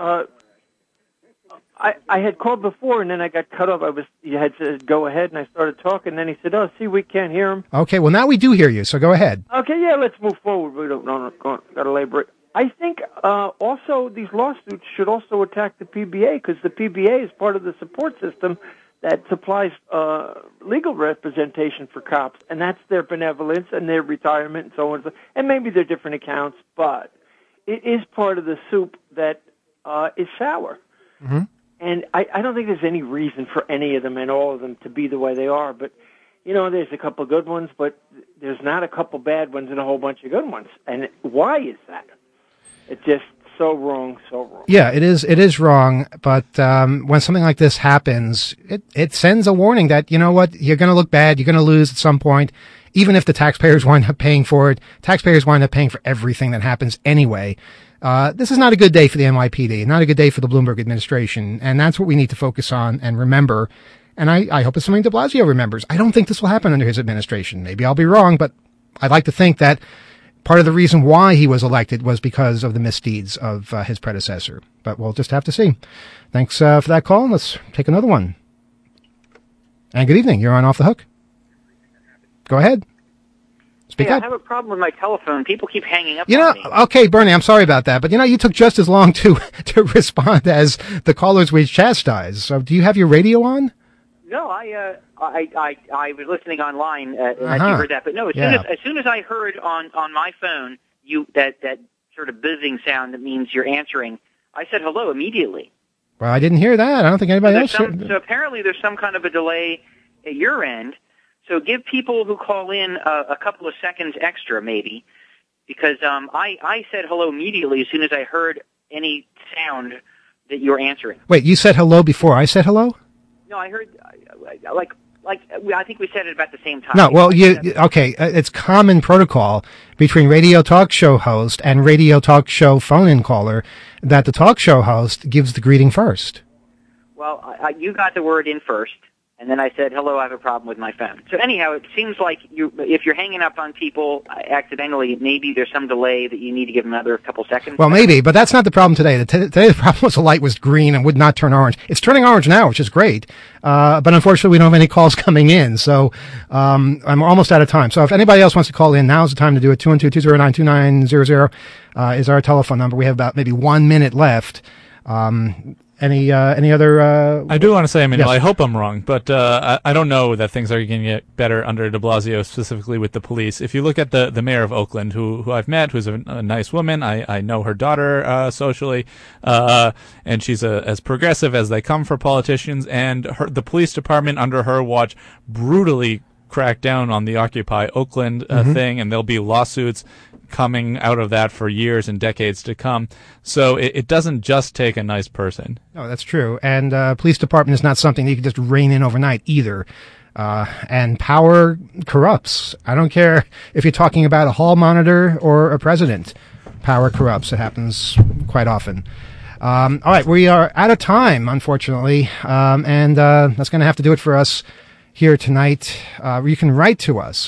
I had called before, and then I got cut off. You had said, go ahead, and I started talking, and then he said, see, we can't hear him. Okay, well, now we do hear you, so go ahead. Okay, yeah, let's move forward. We don't got to labor it. I think also these lawsuits should also attack the PBA, because the PBA is part of the support system that supplies legal representation for cops, and that's their benevolence and their retirement and so on. And maybe they're different accounts, but it is part of the soup that is sour. Mm-hmm. And I don't think there's any reason for any of them and all of them to be the way they are. But, there's a couple good ones, but there's not a couple bad ones and a whole bunch of good ones. And why is that? It's just so wrong, so wrong. Yeah, it is wrong. But when something like this happens, it sends a warning that, you know what, you're going to look bad, you're going to lose at some point. Even if the taxpayers wind up paying for it, taxpayers wind up paying for everything that happens anyway. This is not a good day for the NYPD, not a good day for the Bloomberg administration, and that's what we need to focus on and remember. And I hope it's something de Blasio remembers. I don't think this will happen under his administration. Maybe I'll be wrong, but I'd like to think that part of the reason why he was elected was because of the misdeeds of his predecessor. But we'll just have to see. Thanks for that call. Let's take another one. And good evening. You're on Off the Hook. Go ahead. Speak up. I have a problem with my telephone. People keep hanging up on me. Okay, Bernie, I'm sorry about that. But, you took just as long to respond as the callers we chastised. So do you have your radio on? No, I was listening online, as you heard that. But no, as soon as I heard on my phone that sort of buzzing sound that means you're answering, I said hello immediately. Well, I didn't hear that. I don't think anybody else heard. So apparently there's some kind of a delay at your end. So give people who call in a couple of seconds extra, maybe, because I said hello immediately as soon as I heard any sound that you were answering. Wait, you said hello before I said hello? No, I heard I think we said it about the same time. No, well, it's common protocol between radio talk show host and radio talk show phone-in caller that the talk show host gives the greeting first. Well, you got the word in first. And then I said, hello, I have a problem with my phone. So anyhow, it seems like if you're hanging up on people accidentally, maybe there's some delay that you need to give them another couple seconds. Well, maybe, but that's not the problem today. Today the problem was the light was green and would not turn orange. It's turning orange now, which is great. But unfortunately, we don't have any calls coming in. So I'm almost out of time. So if anybody else wants to call in, now's the time to do it. 212-209-2900 is our telephone number. We have about maybe 1 minute left. Any other? I do want to say, yes. I hope I'm wrong, but I don't know that things are going to get better under de Blasio, specifically with the police. If you look at the mayor of Oakland, who I've met, who's a nice woman, I know her daughter socially, and she's as progressive as they come for politicians, and the police department under her watch brutally cracked down on the Occupy Oakland thing, and there'll be lawsuits coming out of that for years and decades to come. So it doesn't just take a nice person. No, that's true. And police department is not something that you can just rein in overnight either. And power corrupts. I don't care if you're talking about a hall monitor or a president. Power corrupts. It happens quite often. All right, we are out of time, unfortunately. And that's going to have to do it for us here tonight. You can write to us,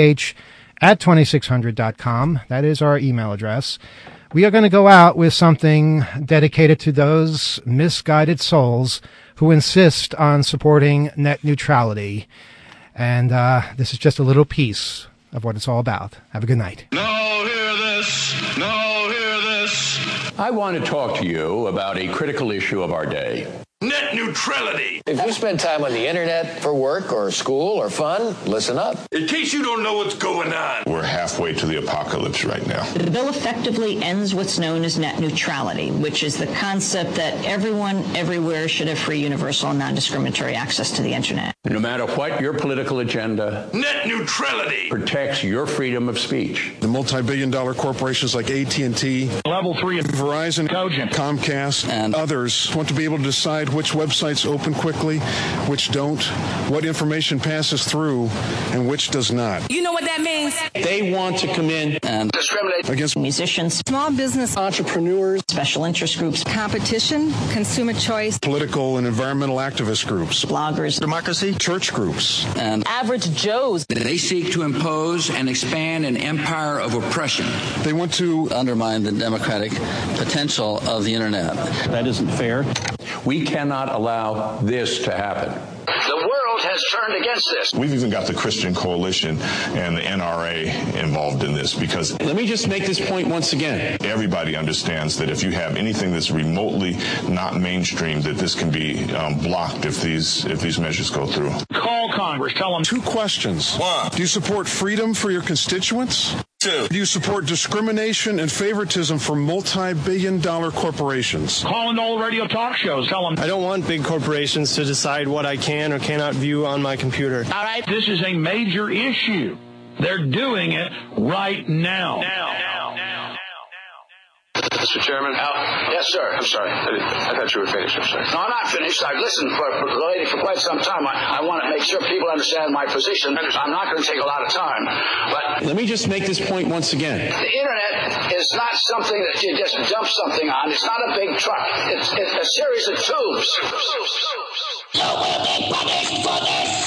oth@2600.com. That is our email address. We are going to go out with something dedicated to those misguided souls who insist on supporting net neutrality. And this is just a little piece of what it's all about. Have a good night. Now hear this. Now hear this. I want to talk to you about a critical issue of our day. Net neutrality. If you spend time on the internet for work or school or fun, listen up. In case you don't know what's going on. We're halfway to the apocalypse right now. The bill effectively ends what's known as net neutrality, which is the concept that everyone, everywhere should have free, universal, and non-discriminatory access to the internet. No matter what your political agenda, net neutrality protects your freedom of speech. The multi-billion-dollar corporations like AT&T, Level 3 and Verizon, Cogent, Comcast, and others want to be able to decide which websites open quickly, which don't, what information passes through, and which does not. You know what that means? They want to come in and discriminate against musicians, small business, entrepreneurs, special interest groups, competition, consumer choice, political and environmental activist groups, bloggers, democracy, church groups, and average Joes. They seek to impose and expand an empire of oppression. They want to undermine the democratic potential of the internet. That isn't fair. We cannot allow this to happen. The world has turned against this. We've even got the Christian Coalition and the NRA involved in this because... Let me just make this point once again. Everybody understands that if you have anything that's remotely not mainstream, that this can be blocked if these measures go through. Call Congress. Tell them. 2 questions. 1. Do you support freedom for your constituents? 2. Do you support discrimination and favoritism for multi-billion-dollar corporations? Call into all radio talk shows. Tell them. I don't want big corporations to decide what I can or cannot view on my computer. All right. This is a major issue. They're doing it right now. Mr. Chairman? Yes, sir. I'm sorry. I thought you were finished. I'm sorry. No, I'm not finished. I've listened for the lady for quite some time. I want to make sure people understand my position. I'm not going to take a lot of time. But let me just make this point once again. The internet is not something that you just dump something on. It's not a big truck. It's a series of tubes. You will be punished for this.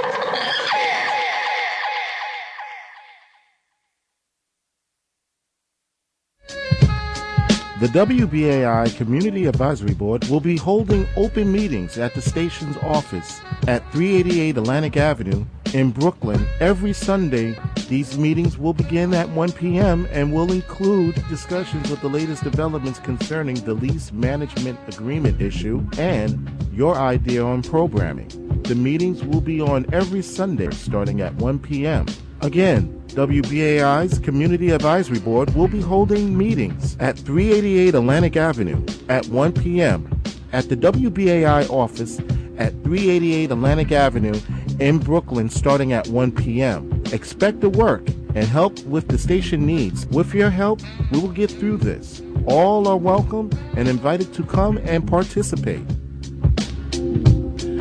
The WBAI Community Advisory Board will be holding open meetings at the station's office at 388 Atlantic Avenue in Brooklyn every Sunday. These meetings will begin at 1 p.m. and will include discussions of the latest developments concerning the lease management agreement issue and your idea on programming. The meetings will be on every Sunday starting at 1 p.m. Again, WBAI's Community Advisory Board will be holding meetings at 388 Atlantic Avenue at 1 p.m. at the WBAI office at 388 Atlantic Avenue in Brooklyn starting at 1 p.m. Expect to work and help with the station needs. With your help, we will get through this. All are welcome and invited to come and participate.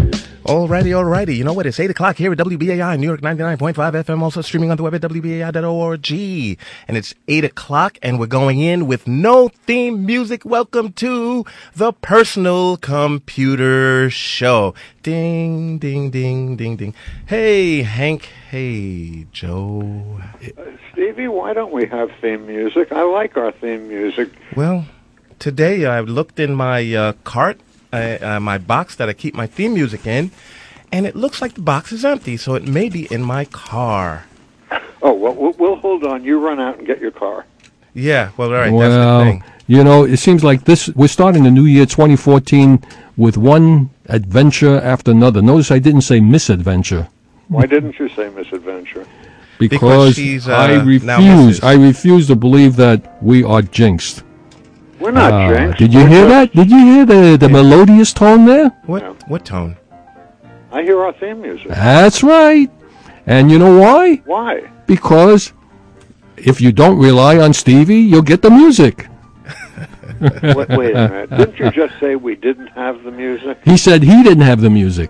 Alrighty. You know what? It's 8 o'clock here at WBAI, New York 99.5 FM, also streaming on the web at WBAI.org. And it's 8 o'clock, and we're going in with no theme music. Welcome to the Personal Computer Show. Ding, ding, ding, ding, ding. Hey, Hank. Hey, Joe. Stevie, why don't we have theme music? I like our theme music. Well, today I looked in my cart, my box that I keep my theme music in, and it looks like the box is empty, so it may be in my car. Oh, well, we'll hold on. You run out and get your car. Yeah, well, all right, well, that's the thing. You know, it seems like we're starting the new year 2014 with one adventure after another. Notice I didn't say misadventure. Why didn't you say misadventure? Because she's, I now refuse to believe that we are jinxed. We're not jinxed. Did you hear that? Did you hear the melodious tone there? What tone? I hear our theme music. That's right. And you know why? Why? Because if you don't rely on Stevie, you'll get the music. Wait a minute. Didn't you just say we didn't have the music? He said he didn't have the music.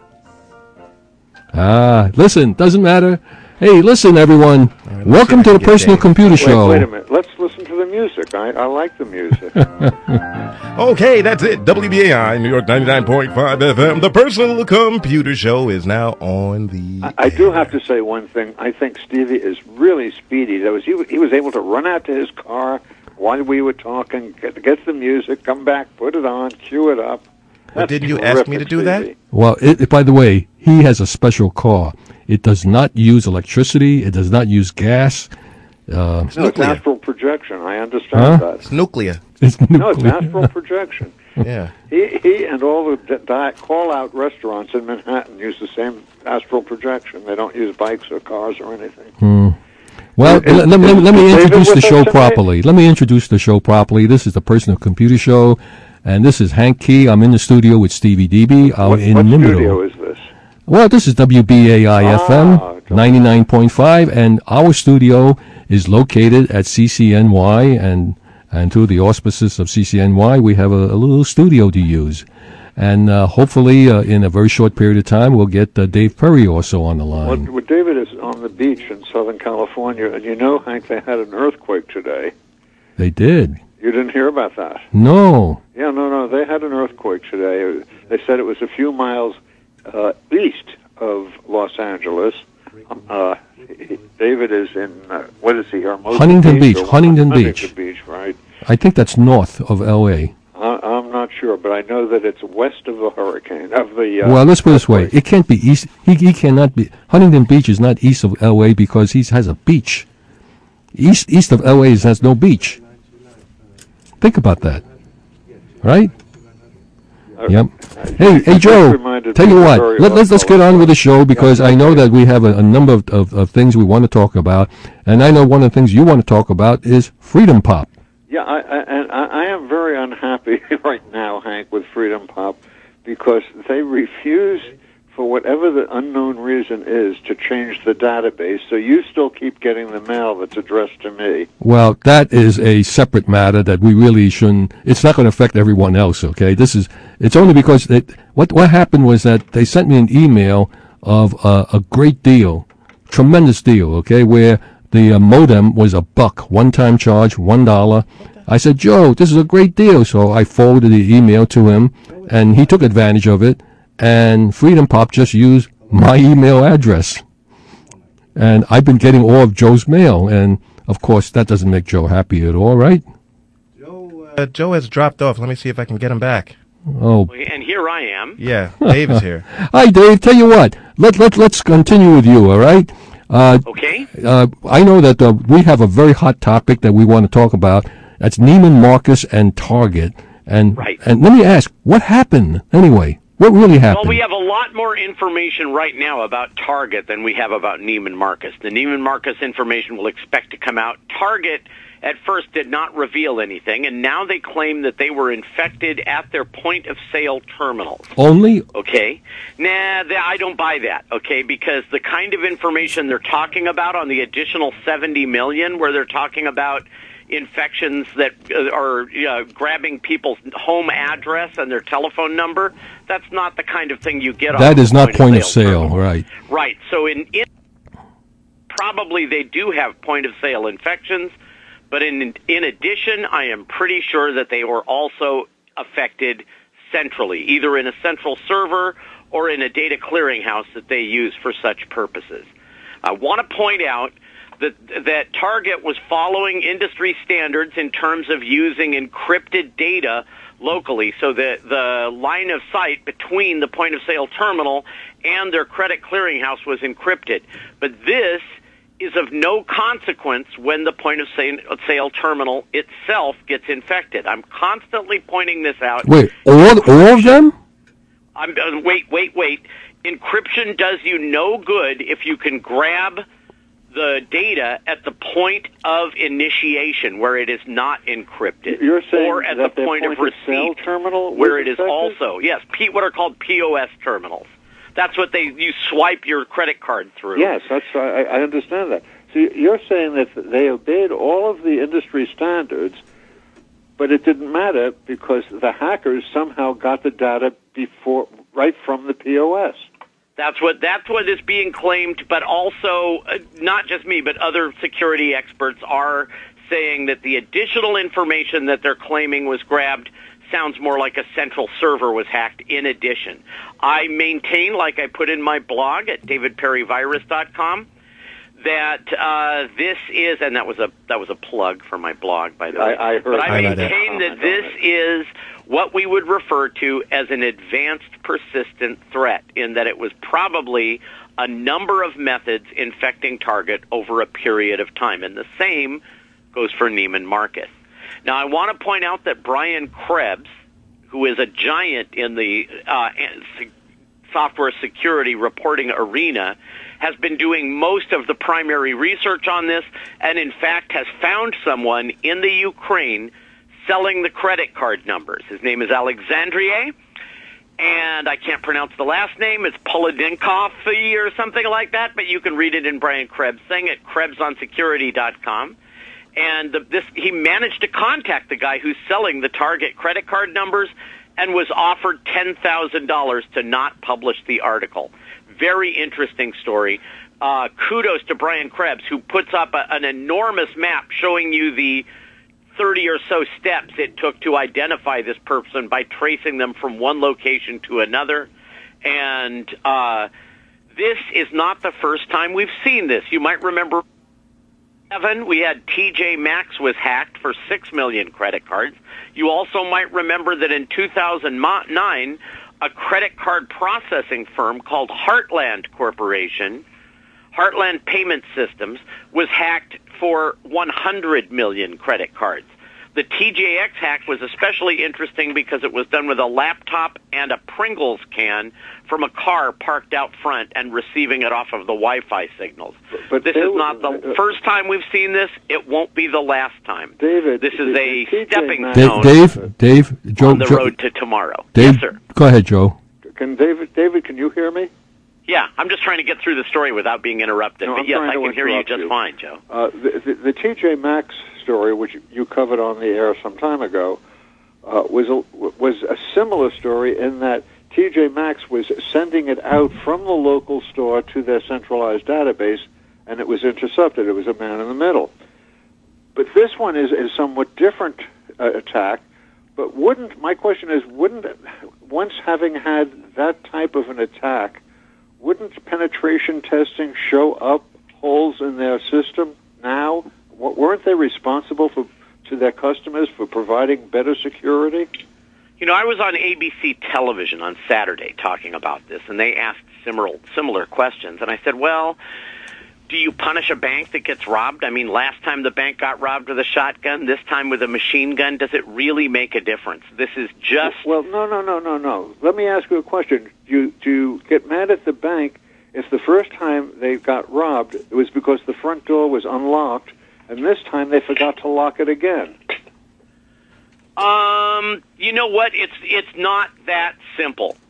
Listen, doesn't matter. Hey, listen, everyone. Welcome to the Personal Computer Show. Wait a minute. Let's listen to the music. I like the music. Okay, that's it. WBAI, New York 99.5 FM. The Personal Computer Show is now on the I do have to say one thing. I think Stevie is really speedy. He was able to run out to his car while we were talking, get the music, come back, put it on, cue it up. Well, didn't you ask me to do that? Well, by the way, he has a special car. It does not use electricity. It does not use gas. No, it's astral projection. I understand that. It's nuclear. No, it's astral projection. Yeah. He and all the call-out restaurants in Manhattan use the same astral projection. They don't use bikes or cars or anything. Well, let me introduce the show properly. Let me introduce the show properly. This is the Personal Computer Show, and this is Hank Key. I'm in the studio with Stevie DB. What studio is this? Well, this is WBAI FM 99.5, and our studio is located at CCNY, and through the auspices of CCNY, we have a little studio to use. And hopefully, in a very short period of time, we'll get Dave Perry also on the line. Well, David is on the beach in Southern California, and you know, Hank, they had an earthquake today. They did. You didn't hear about that? No. Yeah, no, they had an earthquake today. They said it was a few miles east of Los Angeles. David is in, what is he, Hermosa Huntington Beach. Huntington Beach, right. I think that's north of L.A. I'm not sure, but I know that it's west of the hurricane, of the... well, let's put it this way. It can't be east. He cannot be... Huntington Beach is not east of L.A. because he has a beach. East of L.A. has no beach. Think about that. Right? Yep. Hey, Joe, tell you what, let's get on with the show, because I know that we have a number of things we want to talk about, and I know one of the things you want to talk about is Freedom Pop. Yeah, I am very unhappy right now, Hank, with Freedom Pop, because they refuse, for whatever the unknown reason is, to change the database, so you still keep getting the mail that's addressed to me. Well, that is a separate matter that we really shouldn't... It's not going to affect everyone else, okay? It's only because... What happened was that they sent me an email of a great deal, tremendous deal, okay, where the modem was $1, one-time charge, $1. I said, Joe, this is a great deal. So I forwarded the email to him, and he took advantage of it, and Freedom Pop just used my email address. And I've been getting all of Joe's mail, and, of course, that doesn't make Joe happy at all, right? Joe has dropped off. Let me see if I can get him back. Oh. And here I am. Yeah, Dave is here. Hi, Dave. Tell you what, let's continue with you, all right? Okay. I know that we have a very hot topic that we want to talk about. That's Neiman Marcus and Target. And let me ask, what happened anyway? What really happened? Well, we have a lot more information right now about Target than we have about Neiman Marcus. The Neiman Marcus information we'll expect to come out. Target at first did not reveal anything, and now they claim that they were infected at their point-of-sale terminals. Only? Okay. Nah, I don't buy that, okay, because the kind of information they're talking about on the additional $70 million, where they're talking about, infections that are grabbing people's home address and their telephone number. That's not the kind of thing you get. That is not point of sale, right? Right. So in probably they do have point of sale infections, but in addition, I am pretty sure that they were also affected centrally, either in a central server or in a data clearinghouse that they use for such purposes. I want to point out that Target was following industry standards in terms of using encrypted data locally, so that the line of sight between the point-of-sale terminal and their credit clearinghouse was encrypted. But this is of no consequence when the point-of-sale terminal itself gets infected. I'm constantly pointing this out. Wait, all of them? Wait. Encryption does you no good if you can grab the data at the point of initiation where it is not encrypted. You're saying or at that the point of receipt terminal where it is also, yes, what are called POS terminals. That's what you swipe your credit card through. Yes, I understand that. So you're saying that they obeyed all of the industry standards, but it didn't matter because the hackers somehow got the data right from the POS. That's what is being claimed, but also not just me, but other security experts are saying that the additional information that they're claiming was grabbed sounds more like a central server was hacked in addition. I maintain, like I put in my blog at davidperryvirus.com, that this is, and that was a plug for my blog, by the way. I heard. But I maintain that this is what we would refer to as an advanced persistent threat, in that it was probably a number of methods infecting Target over a period of time. And the same goes for Neiman Marcus. Now, I want to point out that Brian Krebs, who is a giant in the software security reporting arena, has been doing most of the primary research on this, and in fact has found someone in the Ukraine selling the credit card numbers. His name is Alexandrie, and I can't pronounce the last name. It's Polodinkov or something like that, but you can read it in Brian Krebs' thing at KrebsOnSecurity.com. And he managed to contact the guy who's selling the Target credit card numbers and was offered $10,000 to not publish the article. Very interesting story. Kudos to Brian Krebs, who puts up an enormous map showing you the 30 or so steps it took to identify this person by tracing them from one location to another. And this is not the first time we've seen this. You might remember, we had TJ Maxx was hacked for 6 million credit cards. You also might remember that in 2009, a credit card processing firm called Heartland Corporation, Heartland Payment Systems, was hacked for 100 million credit cards. The TJX hack was especially interesting because it was done with a laptop and a Pringles can from a car parked out front and receiving it off of the Wi-Fi signals. But this is not the first time we've seen this. It won't be the last time. David, this is a stepping Joe, stone on the road to tomorrow. Dave, yes, sir. Go ahead, Joe. David, can you hear me? Yeah, I'm just trying to get through the story without being interrupted. But yes, I can hear you just fine, Joe. The TJ Maxx story, which you covered on the air some time ago, was a similar story in that TJ Maxx was sending it out from the local store to their centralized database, and it was intercepted. It was a man in the middle. But this one is a somewhat different attack. But my question is, once having had that type of an attack, wouldn't penetration testing show up holes in their system now? Weren't they responsible to their customers for providing better security? You know, I was on ABC television on Saturday talking about this, and they asked similar questions. And I said, well, do you punish a bank that gets robbed? I mean, last time the bank got robbed with a shotgun, this time with a machine gun. Does it really make a difference? This is just... Well, no. Let me ask you a question. Do you get mad at the bank if the first time they got robbed, it was because the front door was unlocked, and this time they forgot to lock it again? You know what? It's not that simple.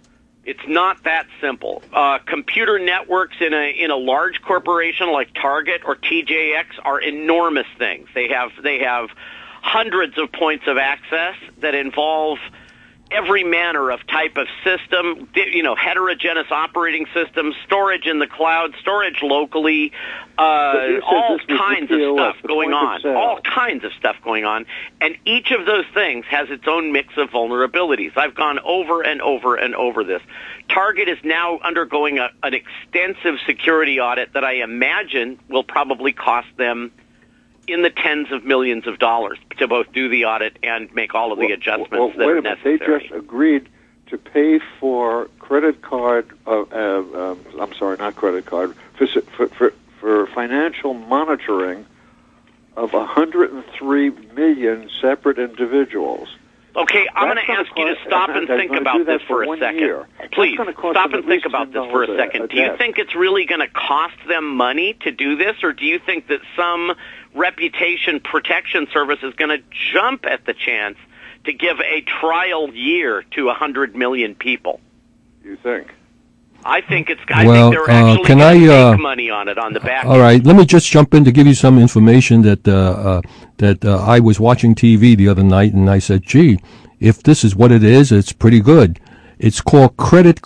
It's not that simple. Computer networks in a large corporation like Target or TJX are enormous things. They have hundreds of points of access that involve every manner of type of system, heterogeneous operating systems, storage in the cloud, storage locally, all kinds of stuff going on. All kinds of stuff going on. And each of those things has its own mix of vulnerabilities. I've gone over and over and over this. Target is now undergoing an extensive security audit that I imagine will probably cost them in the tens of millions of dollars to both do the audit and make all of the adjustments that are necessary. They just agreed to pay for credit card, not credit card, for financial monitoring of 103 million separate individuals. Okay, I'm going to ask you to stop and think about this for a second. Please, stop and think about this for a second. Do you think it's really going to cost them money to do this, or do you think that some reputation protection service is going to jump at the chance to give a trial year to 100 million people? You think? I think they're actually going to make money on it on the back end. All right, let me just jump in to give you some information that I was watching TV the other night, and I said, gee, if this is what it is, it's pretty good. It's called Credit